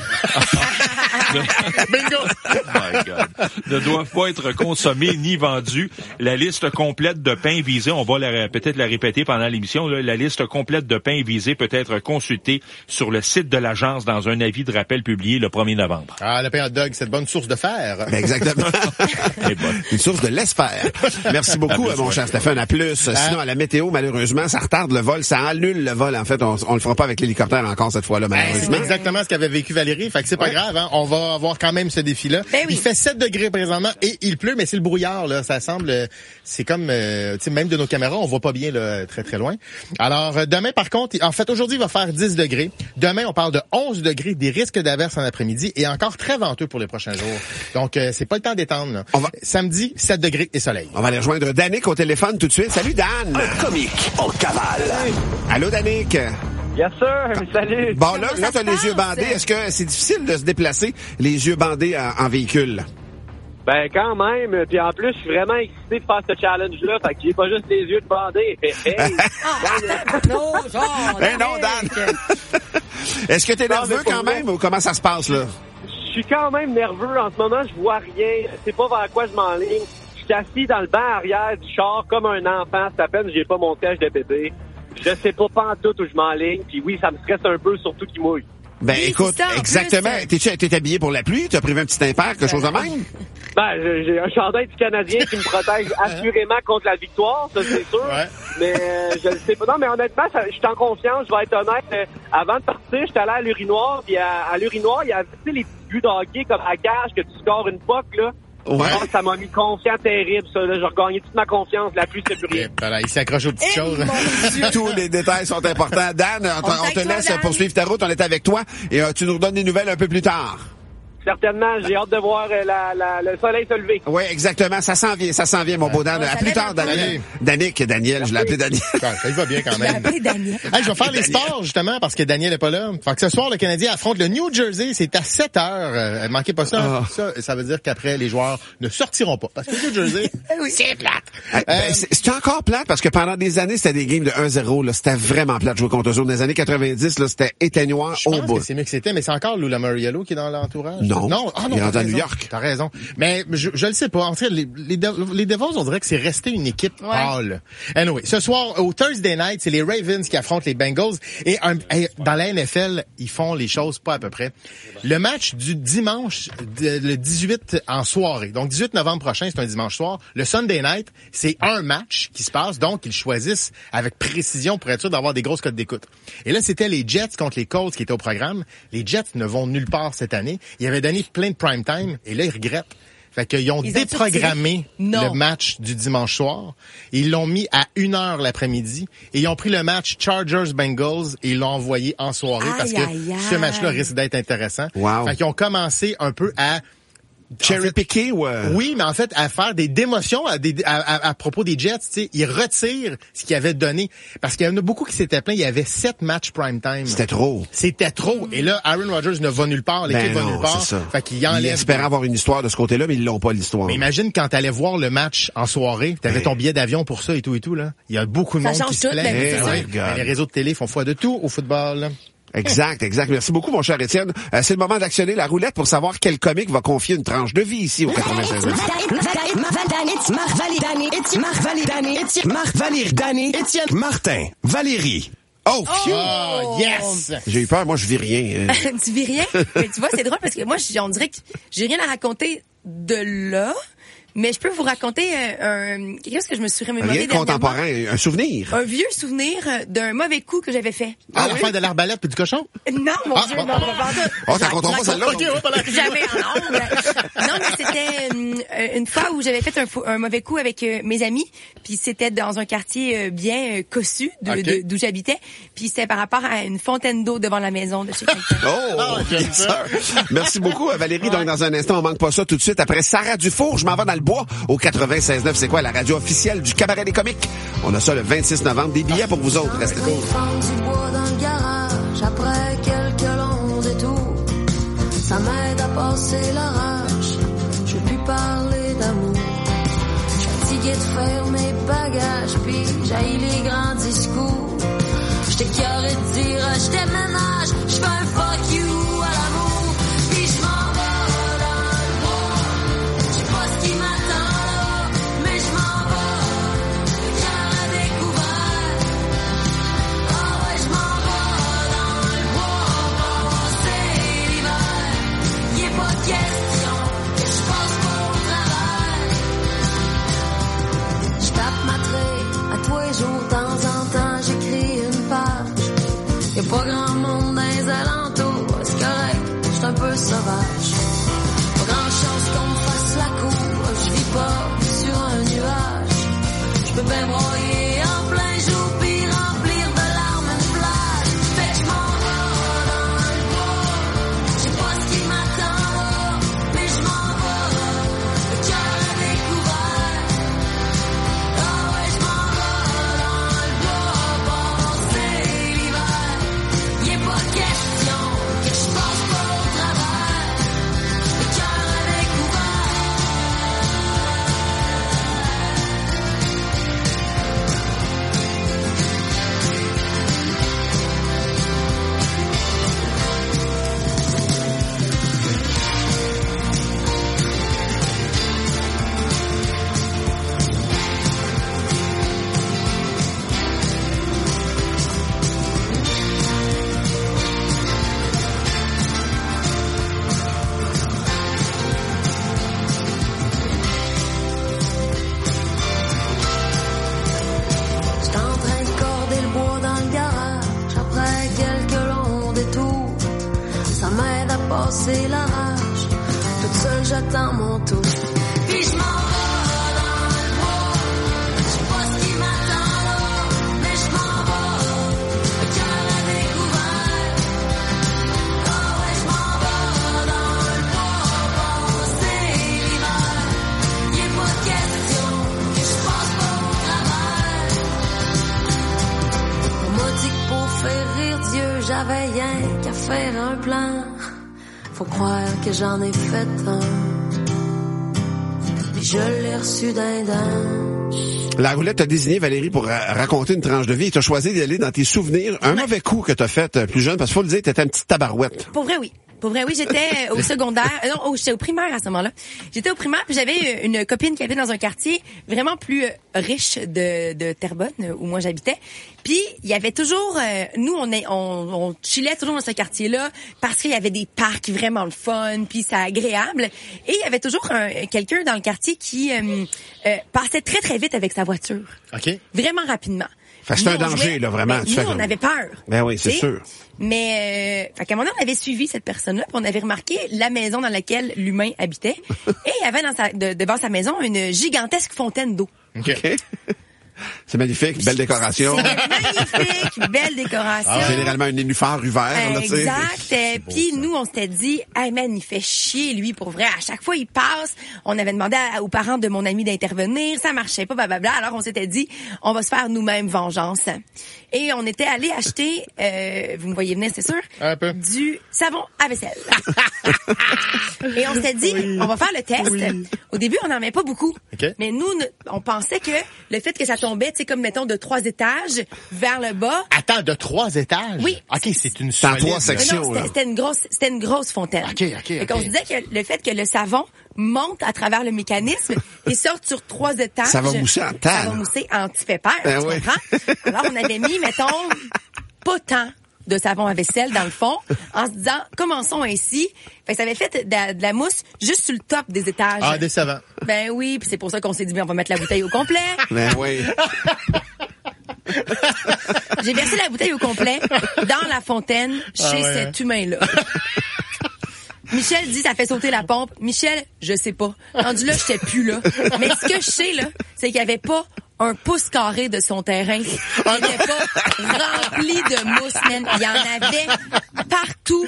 Bingo! Oh my God. Ne doivent pas être consommés ni vendus. La liste complète de pains visés, on va peut-être la répéter pendant l'émission, là, la liste complète de pains visés peut être consultée sur le site de l'agence dans un avis de rappel publié le 1er novembre. Ah, le pain hot dog, c'est une bonne source de fer. Exactement. Une source de l'espace. Merci beaucoup, mon cher Stéphane. À plus. Sinon, à la météo, malheureusement, ça retarde le vol, ça annule le vol. En fait, on le fera pas avec l'hélicoptère encore cette fois-là, malheureusement. C'est exactement ce qu'avait vécu Valérie. Fait que c'est pas grave, hein. On va avoir quand même ce défi-là. Ben oui. Il fait 7 degrés présentement et il pleut, mais c'est le brouillard, là. Ça semble, c'est comme, tu sais, même de nos caméras, on voit pas bien, là, très, très loin. Alors, demain, par contre, en fait, aujourd'hui, il va faire 10 degrés. Demain, on parle de 11 degrés, des risques d'averses en après-midi et encore très venteux pour les prochains jours. Donc, c'est pas le temps d'étendre, là. Samedi, 7 degrés et soleil. On va aller rejoindre Danick au téléphone tout de suite. Salut, Dan! Un comique en cavale. Allô, Danick? Yes, sir. Salut. Bon, là, t'as les yeux bandés. Est-ce que c'est difficile de se déplacer, les yeux bandés en véhicule? Ben, quand même. Puis en plus, je suis vraiment excité de faire ce challenge-là. Fait que j'ai pas juste les yeux de bandés. Non, Dan. Est-ce que t'es nerveux quand même ou comment ça se passe, là? Je suis quand même nerveux. En ce moment, je vois rien. Je sais pas vers quoi je m'enligne. Je suis assis dans le banc arrière du char comme un enfant. C'est à peine que j'ai pas mon siège de bébé. Je sais pas pantoute où je m'enligne. Puis oui, ça me stresse un peu, surtout qu'il mouille. Ben, oui, écoute, exactement. T'es habillé pour la pluie? T'as prévu un petit impair, quelque chose de même? Ben, j'ai un chandail du Canadien qui me protège assurément contre la victoire, ça c'est sûr. Ouais. Mais je le sais pas. Non, mais honnêtement, je suis en confiance, je vais être honnête. Avant de partir, j'étais allé à l'urinoir, puis à l'urinoir, il y avait les petits buts de hockey comme à cage que tu scores une puck, là. Ouais. Alors, ça m'a mis confiant terrible, ça. Là, j'ai regagné toute ma confiance. La pluie, c'est plus rien. Voilà, il s'accroche aux petites choses. Tous les détails sont importants. Dan, on te laisse poursuivre ta route. On est avec toi et tu nous redonnes des nouvelles un peu plus tard. Certainement, j'ai hâte de voir le soleil se lever. Oui, exactement. Ça s'en vient, mon beau Dan. À plus tard, Daniel. Daniel, je l'ai appelé Daniel. Ça va bien quand même. Je l'ai appelé Daniel. Hey, je vais faire les sports, justement, parce que Daniel est pas là. Fait que ce soir, le Canadien affronte le New Jersey. C'est à 7h. Manquez pas ça. Ça veut dire qu'après, les joueurs ne sortiront pas. Parce que le New Jersey, c'est plate. C'est encore plate parce que pendant des années, c'était des games de 1-0. Là. C'était vraiment plate de jouer contre eux autres. Dans les années 90, là, c'était éteignoir au bout. Je pense que c'est mieux que c'était, mais c'est encore Lou Lamoriello qui est dans l'entourage. Non, il est à New York. T'as raison. Mais je le sais pas. En fait, les Devils, on dirait que c'est resté une équipe pâle. Anyway, ce soir, au Thursday night, c'est les Ravens qui affrontent les Bengals. Et dans la NFL, ils font les choses pas à peu près. Le match du dimanche, le 18 en soirée. Donc, 18 novembre prochain, c'est un dimanche soir. Le Sunday night, c'est un match qui se passe. Donc, ils choisissent avec précision pour être sûr d'avoir des grosses cotes d'écoute. Et là, c'était les Jets contre les Colts qui étaient au programme. Les Jets ne vont nulle part cette année. Ils avaient donné plein de prime time et là, ils regrettent. Fait qu'ils ont déprogrammé le match du dimanche soir. Ils l'ont mis à 1h l'après-midi et ils ont pris le match Chargers-Bengals et ils l'ont envoyé en soirée parce que ce match-là risque d'être intéressant. Wow. Fait qu'ils ont commencé un peu à cherry-picker ou... Oui, mais en fait, à faire des démotions à propos des Jets, tu sais, ils retirent ce qu'ils avaient donné. Parce qu'il y en a beaucoup qui s'étaient plaints, il y avait 7 matchs prime time. C'était trop. Et là, Aaron Rodgers ne va nulle part, l'équipe va nulle part. Fait qu'il enlève. Ils espéraient avoir une histoire de ce côté-là, mais ils l'ont pas, l'histoire. Mais imagine quand t'allais voir le match en soirée, t'avais ton billet d'avion pour ça et tout, là. Il y a beaucoup de monde qui se plaint. Les réseaux de télé font foi de tout au football. Exact. Merci beaucoup, mon cher Étienne. C'est le moment d'actionner la roulette pour savoir quel comique va confier une tranche de vie ici au 96. Martin, Valérie. Oh, yes! J'ai eu peur, moi je vis rien. Tu vis rien? Mais tu vois, c'est drôle parce que moi, on dirait que j'ai rien à raconter de là. Mais je peux vous raconter quelque chose que je me suis remémoré dernièrement. Rien de contemporain, un souvenir. Un vieux souvenir d'un mauvais coup que j'avais fait. L'affaire de l'arbalète puis du cochon? Non, mon Dieu, non, pas t'en comptes pas celle-là? Jamais en ondes. Non, mais c'était une fois où j'avais fait un mauvais coup avec mes amis, puis c'était dans un quartier bien cossu d'où j'habitais, puis c'était par rapport à une fontaine d'eau devant la maison de chez quelqu'un. Merci beaucoup, Valérie. Donc, dans un instant, on manque pas ça tout de suite. Après Sarah Dufour, je m'en vais dans le bois au 96.9. C'est quoi, la radio officielle du Cabaret des comiques? On a ça le 26 novembre. Des billets pour vous autres. Restez cool. Du bois dans le garage, après quelques longs détours, ça m'aide à passer l'orage. Je veux plus parler d'amour. Je suis fatigué de faire mes bagages, puis j'haïs les grands discours. J'étais carré de dire, je déménage, je fais un fuck you à l'amour, puis je m'en vais dans le bois. Je sais pas ce qui m'attend là, mais je m'en vais, le cœur à découvert. Ah ouais, je m'en vais dans le bois, passer l'hiver. Y est pas question que je passe pas au travers. Je tape ma traite à tous les jours, de temps en temps j'écris une page. Y'a pas grand monde dans les alentours, c'est correct, j'suis un peu sauvage. Pas grand chance qu'on me fasse la cour, je vis pas sur un nuage. J'peux bien broyer en plein jour pis remplir de larmes une plage. Fait que j'm'en vais dans le bois, j'sais pas ce qui m'attend là, mais j'm'en vais, le cœur à découvert. Ah ouais, j'm'en vais dans le bois, passer l'hiver. passer la rage. Toute seule, j'attends mon tour. Puis je m'en vais dans le bois. Je sais pas ce qui m'attend là, mais je m'en vais. Le cœur à découvert. Ah ouais, je m'en vais dans le bois. Passer l'hiver. Y'a pas de question que je passe pas au travers. On m'a dit que pour faire rire Dieu, j'avais rien qu'à faire un plan. Faut croire que j'en ai fait un. Puis je l'ai reçu d'un dent. La roulette t'a désigné, Valérie, pour raconter une tranche de vie et t'as choisi d'y aller dans tes souvenirs. Un mauvais coup que t'as fait plus jeune, parce qu'il faut le dire, t'étais une petite tabarouette. Pour vrai, oui. Pour vrai, oui, j'étais au secondaire. Non, j'étais au primaire à ce moment-là. J'étais au primaire, puis j'avais une copine qui habitait dans un quartier vraiment plus riche de Terrebonne, où moi j'habitais. Puis il y avait toujours, nous on chillait toujours dans ce quartier-là parce qu'il y avait des parcs vraiment le fun, puis c'est agréable. Et il y avait toujours quelqu'un dans le quartier qui passait très très vite avec sa voiture. OK. Vraiment rapidement. Fait que c'est un danger, là, vraiment. Nous, on avait peur. Ben oui, c'est sûr. Mais, fait qu'à un moment donné, on avait suivi cette personne-là, puis on avait remarqué la maison dans laquelle l'humain habitait. Et il y avait devant sa maison une gigantesque fontaine d'eau. OK. C'est magnifique, belle décoration. C'est magnifique, belle décoration. Généralement, un nénuphar vert. Exact. Puis nous, on s'était dit, hey man, il fait chier, lui, pour vrai. À chaque fois, il passe. On avait demandé aux parents de mon ami d'intervenir. Ça marchait pas, blablabla. Alors, on s'était dit, on va se faire nous-mêmes vengeance. Et on était allé acheter, vous me voyez venir, c'est sûr, du savon à vaisselle. Et on s'était dit, on va faire le test. Oui. Au début, on n'en met pas beaucoup. Okay. Mais nous, on pensait que le fait que ça tombait, tu sais, comme mettons de 3 étages vers le bas. Attends, de 3 étages? Oui. OK, c'est une solide. 3 sections. Non, c'était une grosse fontaine. OK. Et qu'on se disait que le fait que le savon monte à travers le mécanisme et sorte sur 3 étages. Ça va mousser en tas. Ça va mousser en petit pépère, tu comprends? Alors, on avait mis, mettons, pas tant de savon à vaisselle dans le fond, en se disant, commençons ainsi. Fait que ça avait fait de la mousse juste sur le top des étages. Ah, décevant. Ben oui, puis c'est pour ça qu'on s'est dit, bien, on va mettre la bouteille au complet. Ben oui. J'ai versé la bouteille au complet dans la fontaine chez cet humain-là. Michel dit, ça fait sauter la pompe. Michel, je sais pas. Rendu là, j'étais plus là. Mais ce que je sais, là, c'est qu'il y avait pas un pouce carré de son terrain. Il n'était pas rempli de mousse, man. Il y en avait partout.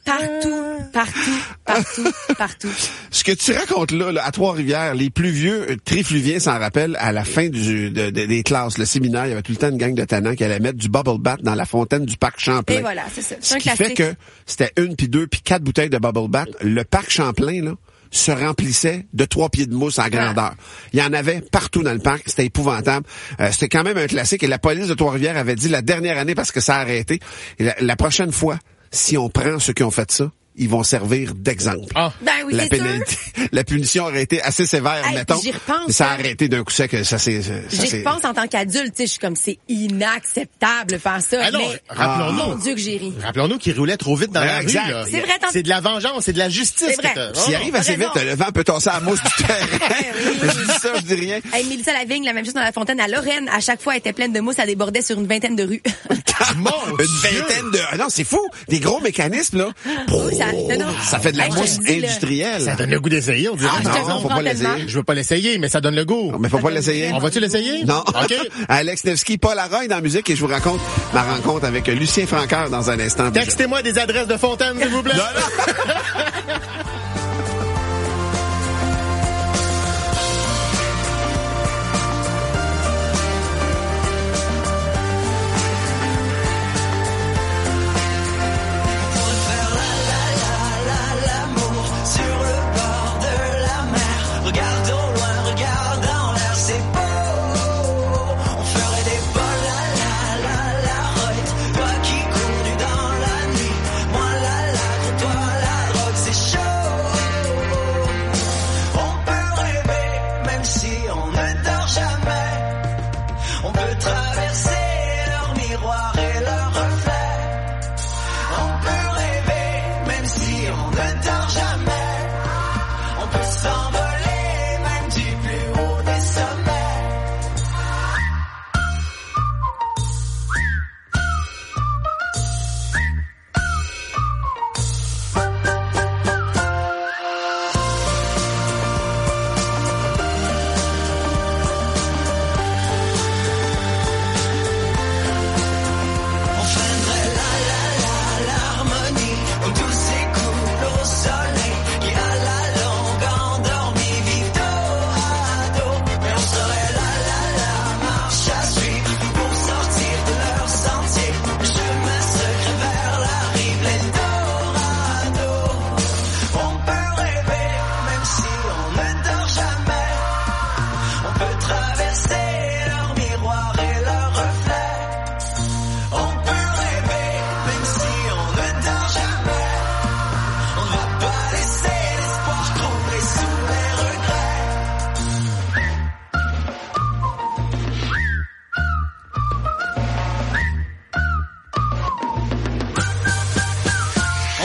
Ce que tu racontes là, à Trois-Rivières, les plus vieux trifluviens s'en rappellent à la fin des classes, le séminaire, il y avait tout le temps une gang de tannants qui allait mettre du bubble bath dans la fontaine du parc Champlain. Et voilà, c'est ça. Ce qui fait que c'était 1, puis 2, puis 4 bouteilles de bubble bath. Le parc Champlain, là, se remplissait de 3 pieds de mousse en grandeur. Il y en avait partout dans le parc. C'était épouvantable. C'était quand même un classique. Et la police de Trois-Rivières avait dit la dernière année, parce que ça a arrêté, et la prochaine fois, si on prend ceux qui ont fait ça, ils vont servir d'exemple. Ah. Ben oui, la pénalité, la punition aurait été assez sévère, mettons. J'y repense. Mais ça a arrêté d'un coup sec. J'y repense en tant qu'adulte, tu sais, je suis comme, c'est inacceptable de faire ça. Alors, mais rappelons-nous. Mon Dieu que j'ai ri. Rappelons-nous qu'il roulait trop vite dans la rue, là. C'est vrai, c'est de la vengeance, c'est de la justice. C'est vrai. S'il arrive assez vite, le vent peut tasser la mousse du terrain. Je dis ça, je dis rien. Hey, Mélissa Lavigne, la même chose dans la fontaine à Lorraine. À chaque fois, elle était pleine de mousse, elle débordait sur une vingtaine de rues. Une vingtaine de... Ah non, c'est fou. Des gros mécanismes, là. Oui, ça fait de la mousse industrielle. Ça donne le goût d'essayer, on dirait. Non, faut pas l'essayer. Je veux pas l'essayer, mais ça donne le goût. Mais faut pas l'essayer. On va-tu l'essayer? Non. OK. Alex Nevsky, Paul Arroy dans la musique, et je vous raconte ma rencontre avec Lucien Francoeur dans un instant. Textez-moi des adresses de fontaine, s'il vous plaît. Non.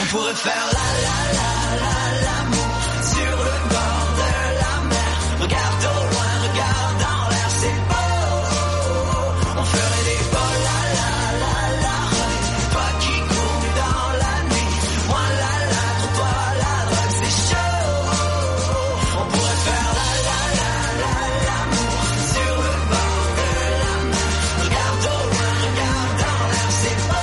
pourrait faire l'amour sur le bord de la mer. Regarde au loin, regarde dans l'air, c'est beau. On ferait des beaux la pas qui court dans la nuit. Moi la toi la drogue, c'est chaud. On pourrait faire l'amour sur le bord de la mer. Regarde au loin, regarde dans l'air, c'est beau.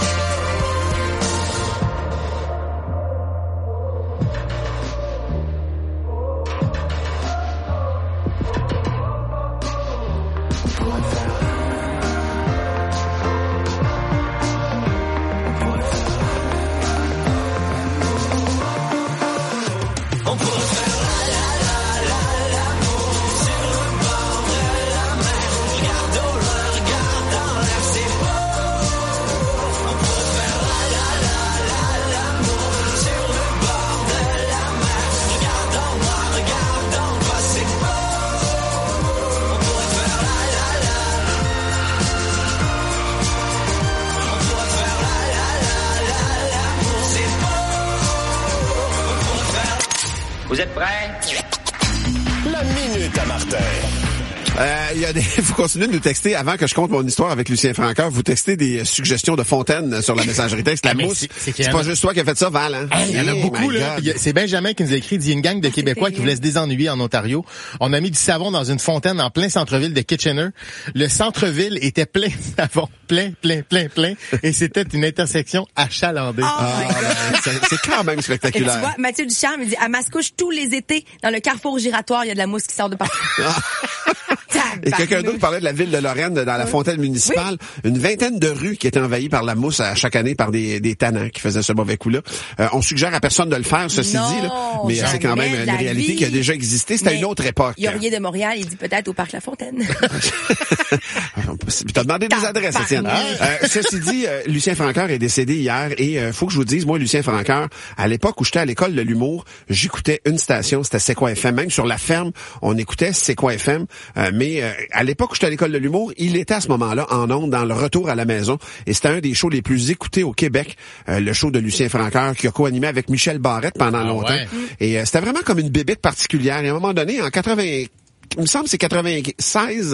Vous êtes prêts? La minute à Martin. Vous continuez de nous texter avant que je compte mon histoire avec Lucien Francoeur. Vous textez des suggestions de Fontaine sur la messagerie texte. La mousse, c'est pas juste toi qui as fait ça, Val. Hein? Il y en a beaucoup, là. C'est Benjamin qui nous a écrit, il dit une gang de Québécois qui voulaient se désennuyer en Ontario. On a mis du savon dans une fontaine en plein centre-ville de Kitchener. Le centre-ville était plein de savon. Plein. Et c'était une intersection achalandée. C'est quand même spectaculaire. Et tu vois, Mathieu Ducharme, il dit, à Mascouche, tous les étés, dans le carrefour giratoire, il y a de la mousse qui sort de partout. Et quelqu'un d'autre parlait de la ville de Lorraine, dans la fontaine municipale. Oui. Une vingtaine de rues qui étaient envahies par la mousse à chaque année par des tannants qui faisaient ce mauvais coup-là. On suggère à personne de le faire, ceci dit, là. Mais c'est quand même une réalité qui a déjà existé. C'était à une autre époque. Il y a rien de Montréal, il dit peut-être au Parc La Fontaine. T'as demandé des adresses, Étienne. Ceci dit, Lucien Francoeur est décédé hier et faut que je vous dise, moi, Lucien Francoeur, à l'époque où j'étais à l'école de l'humour, j'écoutais une station, c'était C'est quoi FM. Même sur la ferme, on écoutait C'est quoi FM. Mais à l'époque où j'étais à l'école de l'humour, il était à ce moment-là en ondes dans le retour à la maison. Et c'était un des shows les plus écoutés au Québec, le show de Lucien Francoeur, qui a co-animé avec Michel Barrette pendant longtemps. Ouais. Et c'était vraiment comme une bébête particulière. Et à un moment donné, en 80... Il me semble que c'est 95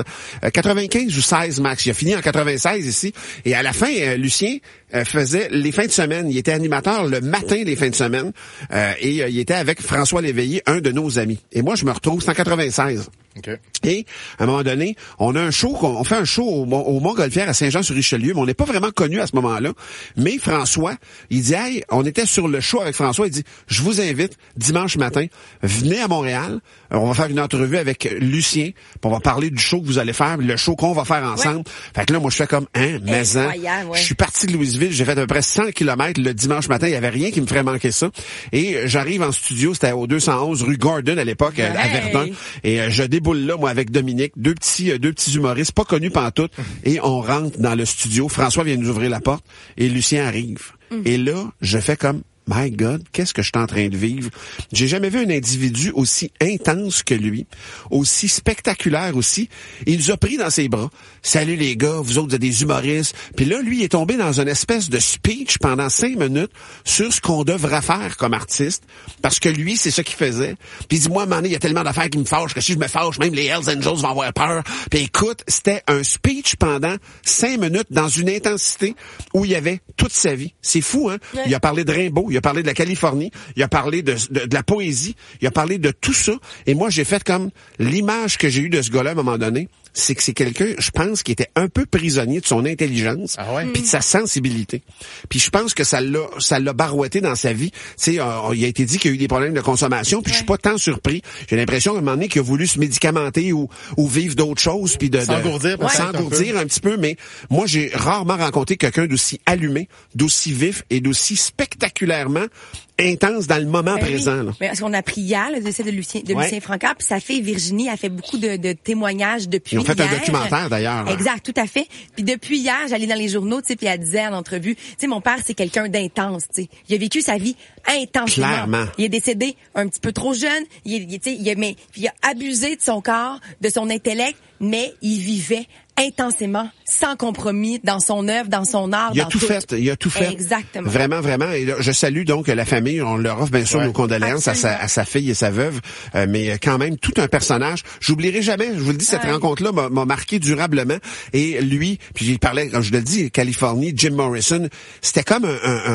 ou 16 max. Il a fini en 96 ici. Et à la fin, Lucien faisait les fins de semaine. Il était animateur le matin les fins de semaine. Et il était avec François Léveillé, un de nos amis. Et moi, je me retrouve, c'est en 96. Okay. Et à un moment donné, on fait un show au Montgolfière à Saint-Jean-sur-Richelieu, mais on n'est pas vraiment connu à ce moment-là. Mais François, il dit, hey, on était sur le show avec François, il dit, je vous invite dimanche matin, venez à Montréal, on va faire une entrevue avec Lucien, puis on va parler du show que vous allez faire, le show qu'on va faire ensemble. Ouais. Fait que là, moi, je fais comme, maison. Je suis parti de Louisville, j'ai fait à peu près 100 km le dimanche matin, il y avait rien qui me ferait manquer ça. Et j'arrive en studio, c'était au 211 rue Gordon à l'époque, à Verdun, et je déboule là, moi, avec Dominique, deux petits humoristes, pas connus pantoute, et on rentre dans le studio. François vient nous ouvrir la porte, et Lucien arrive. Et là, je fais comme, my God, qu'est-ce que je suis en train de vivre? J'ai jamais vu un individu aussi intense que lui, aussi spectaculaire aussi. Il nous a pris dans ses bras. Salut les gars, vous autres, vous êtes des humoristes. Puis là, lui, il est tombé dans une espèce de speech pendant 5 minutes sur ce qu'on devrait faire comme artiste. Parce que lui, c'est ce qu'il faisait. Puis il dit, moi, à un moment donné, il y a tellement d'affaires qui me fâchent que si je me fâche, même les Hells Angels vont avoir peur. Puis écoute, c'était un speech pendant 5 minutes dans une intensité où il y avait toute sa vie. C'est fou, hein? Ouais. Il a parlé de Rimbaud, il a parlé de la Californie, il a parlé de la poésie, il a parlé de tout ça. Et moi, j'ai fait comme l'image que j'ai eue de ce gars-là à un moment donné, c'est que c'est quelqu'un, je pense, qui était un peu prisonnier de son intelligence, puis de sa sensibilité. Puis je pense que ça l'a barouetté dans sa vie. Tu sais, il a été dit qu'il y a eu des problèmes de consommation, puis je suis pas tant surpris. J'ai l'impression à un moment donné qu'il a voulu se médicamenter ou vivre d'autres choses, puis s'engourdir un petit peu. Mais moi, j'ai rarement rencontré quelqu'un d'aussi allumé, d'aussi vif et d'aussi spectaculairement intense dans le moment présent. Là. Mais parce qu'on a appris hier le décès de Lucien Francoeur, puis sa fille Virginie a fait beaucoup de témoignages depuis hier. Ils ont fait un documentaire d'ailleurs. Exact, tout à fait. Puis depuis hier, j'allais dans les journaux, tu sais, puis elle disait en entrevue, tu sais, mon père c'est quelqu'un d'intense, tu sais. Il a vécu sa vie intensément. Clairement. Il est décédé un petit peu trop jeune. Il a abusé de son corps, de son intellect, mais il vivait intensément, sans compromis, dans son œuvre, dans son art, il a dans tout fait. Il a tout fait. Exactement. Vraiment, vraiment. Et là, je salue donc la famille. On leur offre bien sûr nos condoléances à sa fille et sa veuve. Mais quand même, tout un personnage. J'oublierai jamais. Je vous le dis, cette rencontre-là m'a marqué durablement. Et lui, puis il parlait, comme je le dis, Californie, Jim Morrison, c'était comme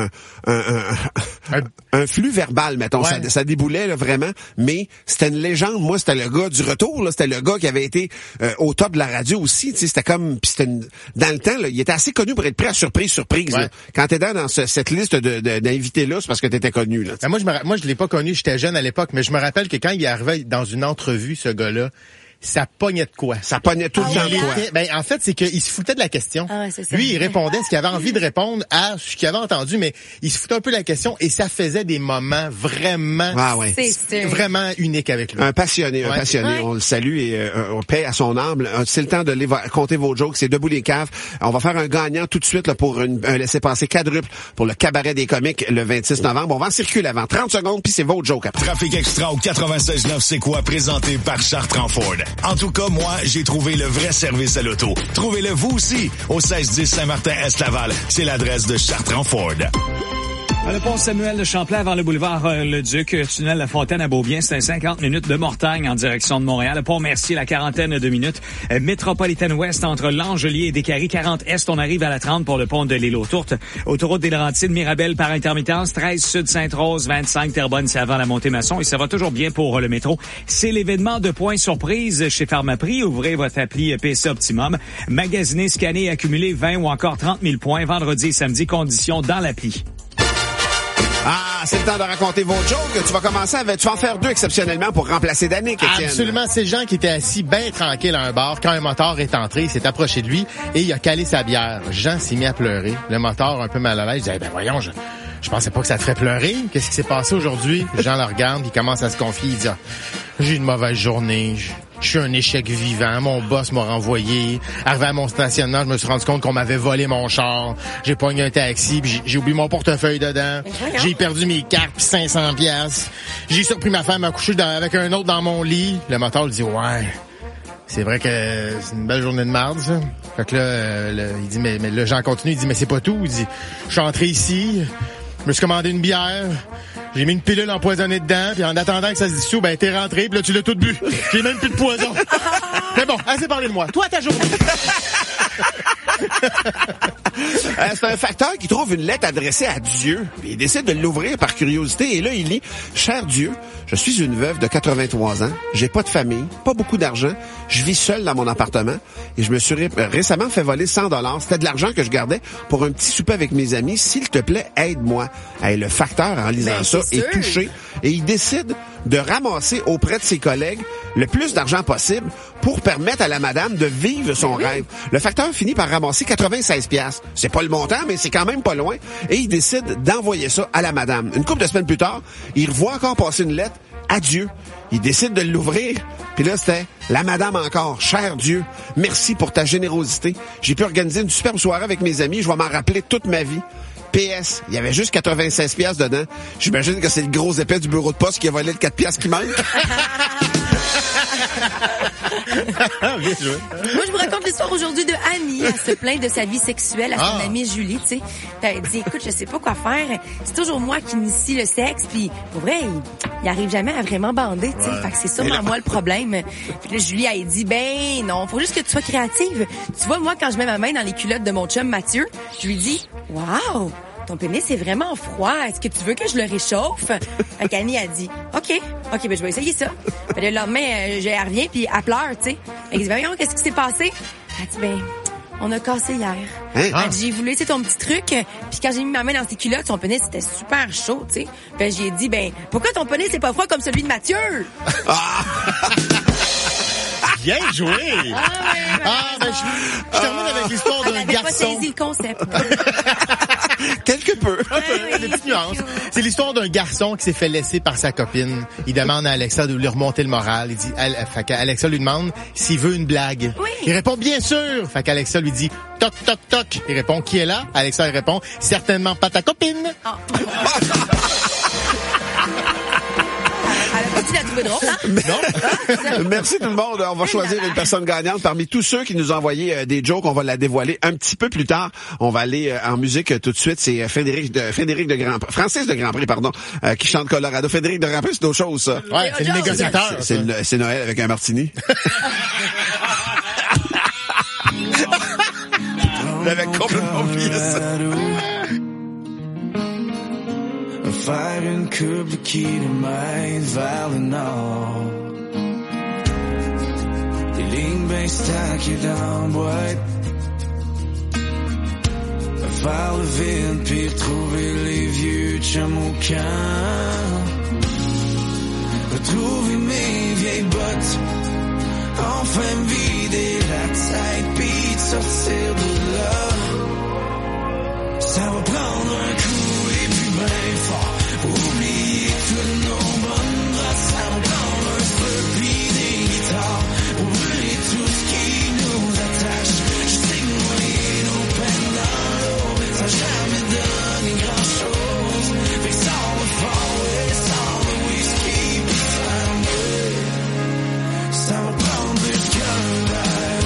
un flux verbal, mettons. Ça déboulait là, vraiment. Mais c'était une légende. Moi, c'était le gars du retour. Là. C'était le gars qui avait été au top de la radio aussi. C'était comme, puis dans le temps, là, il était assez connu pour être prêt à surprise. Là. Quand t'es dans cette liste d'invités-là, c'est parce que t'étais connu. Là, moi, je l'ai pas connu, j'étais jeune à l'époque, mais je me rappelle que quand il arrivait dans une entrevue, ce gars-là, ça pognait de quoi? Ça pognait tout le temps de quoi? En fait, c'est qu'il se foutait de la question. C'est ça. Lui, il répondait ce qu'il avait envie de répondre à ce qu'il avait entendu, mais il se foutait un peu de la question et ça faisait des moments vraiment, vraiment uniques avec lui. Un passionné. On le salue et on paie à son âme. C'est le temps de compter vos jokes. C'est Debout les caves. On va faire un gagnant tout de suite là, pour un laissez-passer quadruple pour le cabaret des comiques le 26 novembre. On va en circuler avant 30 secondes puis c'est vos jokes après. Trafic Extra au 96.9, c'est quoi? Présenté par Chartrand Ford. En tout cas, moi, j'ai trouvé le vrai service à l'auto. Trouvez-le vous aussi au 1610 Saint-Martin-Est-Laval. C'est l'adresse de Chartrand Ford. Le pont Samuel de Champlain vers le boulevard Le Duc, tunnel La Fontaine à Beaubien, c'est 50 minutes de Mortagne en direction de Montréal. Le pont Mercier, la quarantaine de minutes. Métropolitaine Ouest entre L'Angelier et Descaries, 40 Est, on arrive à la 30 pour le pont de l'Île aux Tourtes. Autoroute des Laurentides, Mirabel par intermittence, 13 Sud Sainte-Rose, 25 Terrebonne, c'est avant la Montée-Maçon et ça va toujours bien pour le métro. C'est l'événement de points surprise chez Pharmaprix. Ouvrez votre appli PC Optimum. Magasiner, scanner et accumuler 20 ou encore 30 000 points vendredi et samedi, conditions dans l'appli. Ah, c'est le temps de raconter vos jokes. Tu vas commencer avec, tu vas en faire 2 exceptionnellement pour remplacer Danick, Étienne. Absolument. C'est Jean qui était assis bien tranquille à un bar quand un moteur est entré, il s'est approché de lui et il a calé sa bière. Jean s'est mis à pleurer. Le moteur un peu mal à l'aise, il dit, voyons, je pensais pas que ça te ferait pleurer. Qu'est-ce qui s'est passé aujourd'hui? Jean le regarde, il commence à se confier, il dit, j'ai une mauvaise journée. Je suis un échec vivant. Mon boss m'a renvoyé. Arrivé à mon stationnement, je me suis rendu compte qu'on m'avait volé mon char. J'ai pogné un taxi, puis j'ai oublié mon portefeuille dedans. J'ai perdu mes cartes, puis 500 piastres. J'ai surpris ma femme à coucher avec un autre dans mon lit. Le moteur lui dit, ouais, c'est vrai que c'est une belle journée de marde, ça. Fait que là, il dit, mais le Jean continue, il dit, mais c'est pas tout. Il dit, je suis entré ici, je me suis commandé une bière. J'ai mis une pilule empoisonnée dedans, puis en attendant que ça se dissout, ben t'es rentré, puis là tu l'as tout bu. J'ai même plus de poison. Mais bon, assez parlé de moi. Toi, ta journée. C'est un facteur qui trouve une lettre adressée à Dieu. Il décide de l'ouvrir par curiosité et là, il lit « Cher Dieu, je suis une veuve de 83 ans, j'ai pas de famille, pas beaucoup d'argent, je vis seule dans mon appartement et je me suis récemment fait voler 100 $. C'était de l'argent que je gardais pour un petit souper avec mes amis. S'il te plaît, aide-moi. » Hey, le facteur, en lisant ça, est touché et il décide de ramasser auprès de ses collègues le plus d'argent possible pour permettre à la madame de vivre son rêve. Le facteur finit par ramasser 96 piastres. C'est pas le montant, mais c'est quand même pas loin. Et il décide d'envoyer ça à la madame. Une couple de semaines plus tard, il revoit encore passer une lettre à Dieu. Il décide de l'ouvrir. Puis là, c'était la madame encore. Cher Dieu, merci pour ta générosité. J'ai pu organiser une superbe soirée avec mes amis. Je vais m'en rappeler toute ma vie. PS, il y avait juste 96 piastres dedans. J'imagine que c'est le gros épais du bureau de poste qui a volé le 4 piastres qui manque. Moi, je vous raconte l'histoire aujourd'hui de Annie. Elle se plaint de sa vie sexuelle à son amie Julie, tu sais. Elle dit, écoute, je sais pas quoi faire. C'est toujours moi qui initie le sexe. Puis, pour vrai, il arrive jamais à vraiment bander, tu sais. Fait que c'est sûrement moi le problème. Puis là, Julie, elle dit, ben non, faut juste que tu sois créative. Tu vois, moi, quand je mets ma main dans les culottes de mon chum Mathieu, je lui dis, wow, ton pénis est vraiment froid. Est-ce que tu veux que je le réchauffe? Fait qu'Annie a dit, OK, ben je vais essayer ça. Puis le lendemain, elle revient puis elle pleure, tu sais. Elle dit, voyons, qu'est-ce qui s'est passé? Elle dit, ben, on a cassé hier. Elle dit, j'ai voulu essayer ton petit truc. Puis quand j'ai mis ma main dans ses culottes, son pénis était super chaud, tu sais. Puis j'ai dit, ben, pourquoi ton pénis est pas froid comme celui de Mathieu? Bien joué! Je termine avec l'histoire d'un garçon. Pas saisi le concept. Quelque peu. Des petites nuances. C'est l'histoire d'un garçon qui s'est fait laisser par sa copine. Il demande à Alexa de lui remonter le moral. Il dit, Alexa lui demande s'il veut une blague. Oui. Il répond bien sûr. Fait qu'Alexa lui dit toc toc toc. Il répond qui est là? Alexa il répond certainement pas ta copine. Elle a pas dit la trouver peu drôle, hein? Merci tout le monde. On va choisir une personne gagnante parmi tous ceux qui nous ont envoyé des jokes. On va la dévoiler un petit peu plus tard. On va aller en musique tout de suite. C'est Francis de Grandpré, qui chante Colorado. Frédéric de Grandpré, c'est d'autres choses, ça. Ouais, c'est le négociateur. C'est Noël avec un martini. J'avais complètement oublié ça. Fighting complicated minds, Valinor. Des lignes bien stackées dans la boîte. Faire le vide puis retrouver les vieux chums au camp. Retrouver mes vieilles bottes. Enfin me vider la tête puis de sortir de là. Ça va prendre un coup et puis ben fort. Oublier toutes nos bonnes grâces. Ça va prendre un feu puis des guitares. Oublier tout ce qui nous attache. Je sais noyer nos peines dans l'eau. Ça jamais donné grand chose. Fait que sans le fort et sans le whisky puis sans le ça va prendre plus qu'un verre.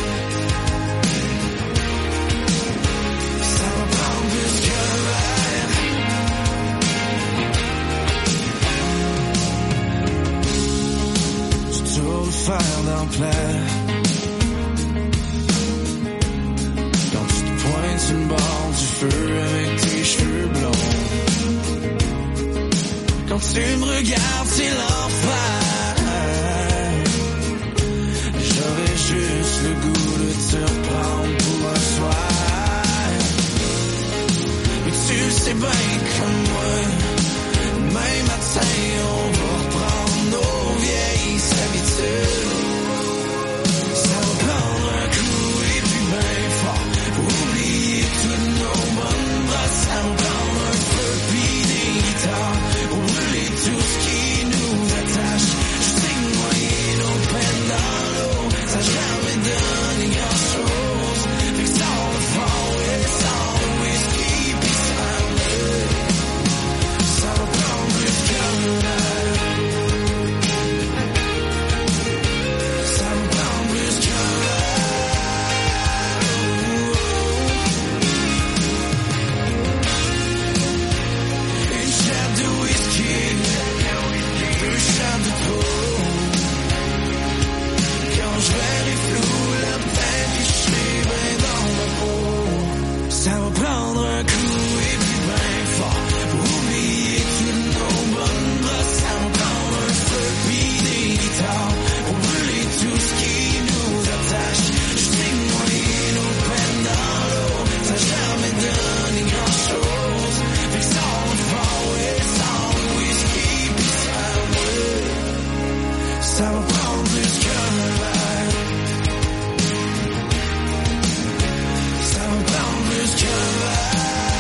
Ça va prendre plus qu'un verre. J'ai toujours le fer dans le plat. Quand tu te pointes sur le bord du feu avec tes cheveux blonds. Quand tu me regardes, c'est l'enfer. J'aurais juste le goût de te reprendre pour un soir. Mais tu sais bien comme moi, demain matin on va reprendre nos vieilles habitudes. Ça va prendre un coup et puis ben fort. Oublier toutes nos bonnes brasses. Ça va prendre un feu puis des guitares. Oublier tout ce qui nous attache. Je sais noyer nos peines dans l'eau. Ça jamais donné grand chose. Fait que sans le fort et sans le whisky pis sans le ça va prendre plus qu'un verre. Ça va prendre plus qu'un verre. Une shot de whisky, deux shots de trop. Quand je verrai flou, la tête qui chie ben dans ma peau. Ça va prendre un coup et puis ben fort. Oublier toutes nos bonnes brasses. Ça va prendre un feu puis des guitares. Oublier tout ce qui nous attache. Je sais noyer nos peines dans l'eau. Ça jamais donné grand chose. Fait que sans le fort et sans le whisky puis sans le ça va prendre plus qu'un verre. Ça va prendre plus qu'un verre.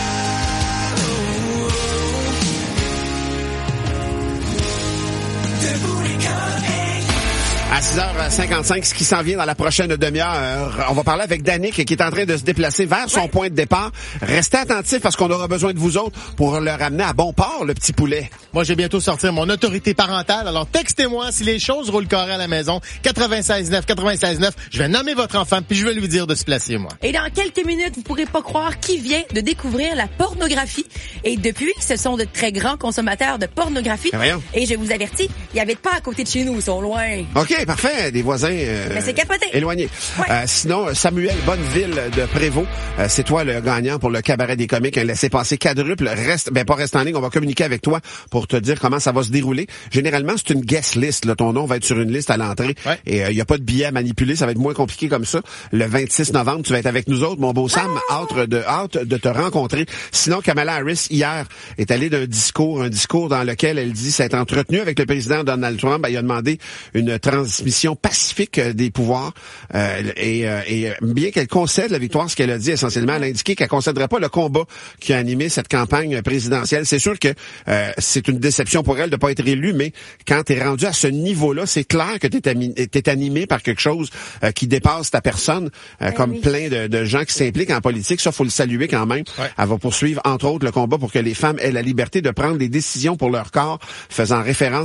Debout les collègues. À 6h55, ce qui s'en vient dans la prochaine demi-heure, on va parler avec Danick qui est en train de se déplacer vers son point de départ. Restez attentifs parce qu'on aura besoin de vous autres pour le ramener à bon port, le petit poulet. Moi, j'ai bientôt sortir mon autorité parentale. Alors, textez-moi si les choses roulent carré à la maison. 96.9. Je vais nommer votre enfant puis je vais lui dire de se placer, moi. Et dans quelques minutes, vous pourrez pas croire qui vient de découvrir la pornographie. Et depuis, ce sont de très grands consommateurs de pornographie. Et je vous avertis, ils habitent pas à côté de chez nous, ils sont loin. OK, parfait. Des voisins Mais c'est capoté. éloignés. Sinon, Samuel Bonneville de Prévost, c'est toi le gagnant pour le cabaret des comiques. Un laissez-passer quadruple. Reste en ligne. On va communiquer avec toi pour te dire comment ça va se dérouler. Généralement, c'est une guest list. Là. Ton nom va être sur une liste à l'entrée. Et il y a pas de billets à manipuler. Ça va être moins compliqué comme ça. Le 26 novembre, tu vas être avec nous autres. Mon beau Sam, hâte de te rencontrer. Sinon, Kamala Harris, hier, est allée d'un discours, un discours dans lequel elle dit s'être entretenue avec le président Donald Trump. Il a demandé une transmission pacifique des pouvoirs. Et bien qu'elle concède la victoire, ce qu'elle a dit essentiellement, elle a indiqué qu'elle concéderait pas le combat qui a animé cette campagne présidentielle. C'est sûr que c'est une déception pour elle de pas être élue, mais quand t'es rendu à ce niveau-là, c'est clair que t'es animé par quelque chose qui dépasse ta personne, comme plein de gens qui s'impliquent en politique. Ça, faut le saluer quand même. Elle va poursuivre, entre autres, le combat pour que les femmes aient la liberté de prendre des décisions pour leur corps, faisant référence, entre autres,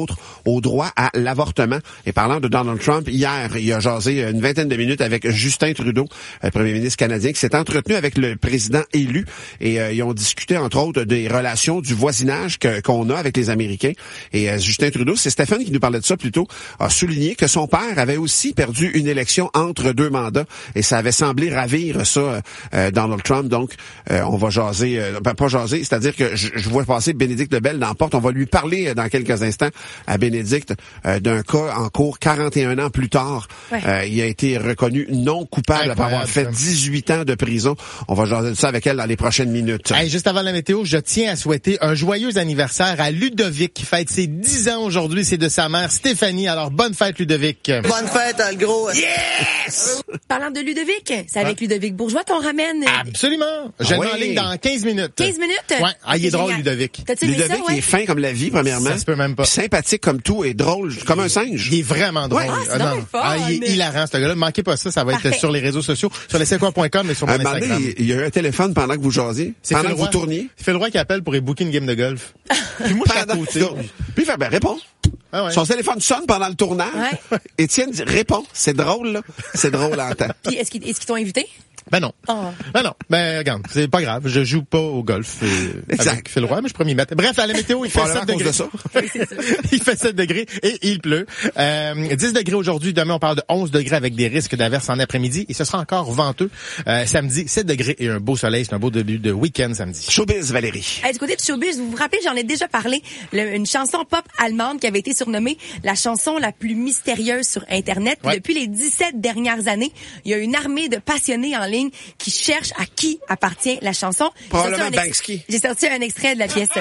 contre au droit à l'avortement. Et parlant de Donald Trump, hier, il a jasé une vingtaine de minutes avec Justin Trudeau, premier ministre canadien, qui s'est entretenu avec le président élu. Et ils ont discuté, entre autres, des relations du voisinage qu'on a avec les Américains. Et Justin Trudeau, c'est Stéphane qui nous parlait de ça plus tôt, a souligné que son père avait aussi perdu une élection entre 2 mandats. Et ça avait semblé ravir ça, Donald Trump. Donc, on va jaser, pas jaser, c'est-à-dire que je vois passer Bénédicte Lebel dans la porte. On va lui parler dans quelques instants à Bénédicte d'un cas en cours 41 ans plus tard. Ouais. Il a été reconnu non coupable après avoir fait 18 ans de prison. On va jaser de ça avec elle dans les prochaines minutes. Hey, juste avant la météo, je tiens à souhaiter un joyeux anniversaire à Ludovic qui fête ses 10 ans aujourd'hui. C'est de sa mère Stéphanie. Alors, bonne fête, Ludovic. Bonne fête, le gros. Yes! Parlant de Ludovic, c'est avec Ludovic Bourgeois qu'on ramène. Absolument. Je le mets en ligne dans 15 minutes. 15 minutes? Ouais. Ah, il est drôle, Ludovic. Ludovic, ça, il est fin comme la vie, premièrement. Ça se peut même pas. Puis sympathique comme tout et drôle, comme un singe. Il est vraiment drôle. Ouais. Il est hilarant, ce gars-là. Ne manquez pas ça. Ça va être sur les réseaux sociaux, sur lesquoi.com et sur mon Instagram. Il y a eu un téléphone pendant que vous jasiez, pendant que vous tourniez. C'est Phil Roy qui appelle pour booker une game de golf. Puis moi, je suis à côté. Puis il fait, réponds. Ah ouais. Son téléphone sonne pendant le tournage. Ouais. Étienne dit, réponds. C'est drôle, là. C'est drôle en temps. Puis est-ce qu'ils t'ont invité? Ben non. Oh. Ben non. Ben regarde, c'est pas grave. Je joue pas au golf avec Phil Roy, mais je pourrais m'y mettre. Bref, à la météo, il fait 7 degrés. Il fait 7 degrés et il pleut. 10 degrés aujourd'hui. Demain, on parle de 11 degrés avec des risques d'averses en après-midi. Et ce sera encore venteux. Samedi, 7 degrés et un beau soleil. C'est un beau début de week-end samedi. Showbiz, Valérie. Du côté de Showbiz, vous vous rappelez, j'en ai déjà parlé, une chanson pop allemande qui avait été surnommée la chanson la plus mystérieuse sur Internet. Ouais. Depuis les 17 dernières années, il y a une armée de passionnés en ligne qui cherchent à qui appartient la chanson. Probablement Banksy. J'ai sorti un extrait de la pièce.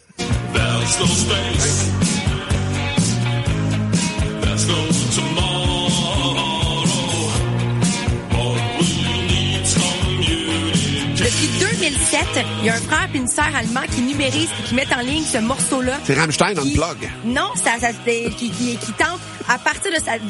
Depuis 2007, il y a un frère et une sœur allemands qui numérisent et qui mettent en ligne ce morceau-là. C'est Rammstein Unplug. Non, qui tente à partir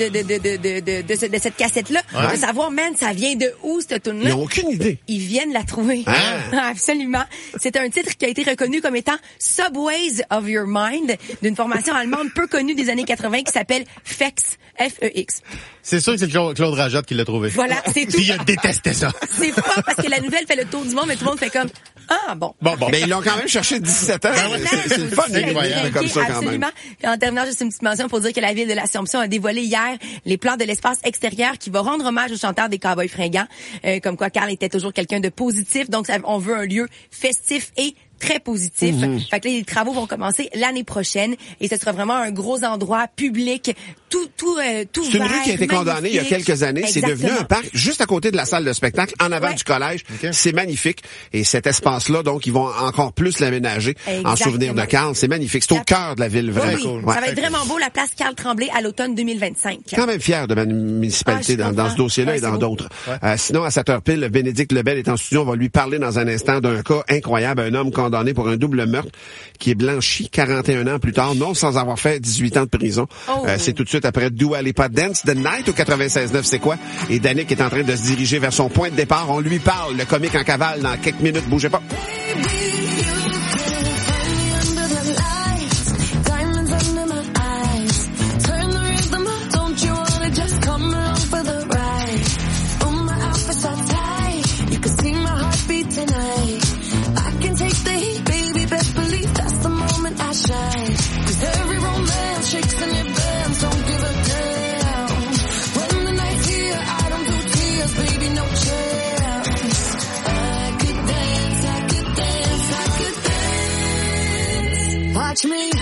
de cette cassette-là, de savoir, ça vient de où, cette tune-là? Ils n'ont aucune idée. Ils viennent la trouver. Ah. Absolument. C'est un titre qui a été reconnu comme étant Subways of Your Mind, d'une formation allemande peu connue des années 80 qui s'appelle FEX. F-E-X. C'est sûr que c'est Claude Rajotte qui l'a trouvé. Voilà, c'est tout. Puis il a détesté ça. C'est pas parce que la nouvelle fait le tour du monde, mais tout le monde fait comme, bon. Mais ils l'ont quand même cherché 17 ans. C'est le fun, incroyable comme ça quand même. Puis en terminant, juste une petite mention pour dire que la ville de l'Assomption a dévoilé hier les plans de l'espace extérieur qui va rendre hommage au chanteur des Cowboys fringants. Comme quoi, Carl était toujours quelqu'un de positif. Donc, on veut un lieu festif et très positif. Fait que là, les travaux vont commencer l'année prochaine et ce sera vraiment un gros endroit public, tout C'est une rue qui a été condamnée il y a quelques années. Exactement. C'est devenu un parc juste à côté de la salle de spectacle, en avant du collège. Okay. C'est magnifique. Et cet espace-là, donc, ils vont encore plus l'aménager en souvenir de Carl. C'est magnifique. C'est au cœur de la ville, vraiment. Oui. Ouais. Ça va être vraiment beau, la place Carl Tremblay à l'automne 2025. Quand même fier de ma municipalité dans ce dossier-là et dans d'autres. Sinon, à 7h pile, Bénédicte Lebel est en studio. On va lui parler dans un instant d'un cas incroyable. Un homme condamné pour un double meurtre qui est blanchi 41 ans plus tard, non sans avoir fait 18 ans de prison. C'est tout de suite après Dua Lipa, Dance the Night au 96.9, c'est quoi? Et Danick est en train de se diriger vers son point de départ. On lui parle, le comique en cavale, dans quelques minutes. Bougez pas. Watch me.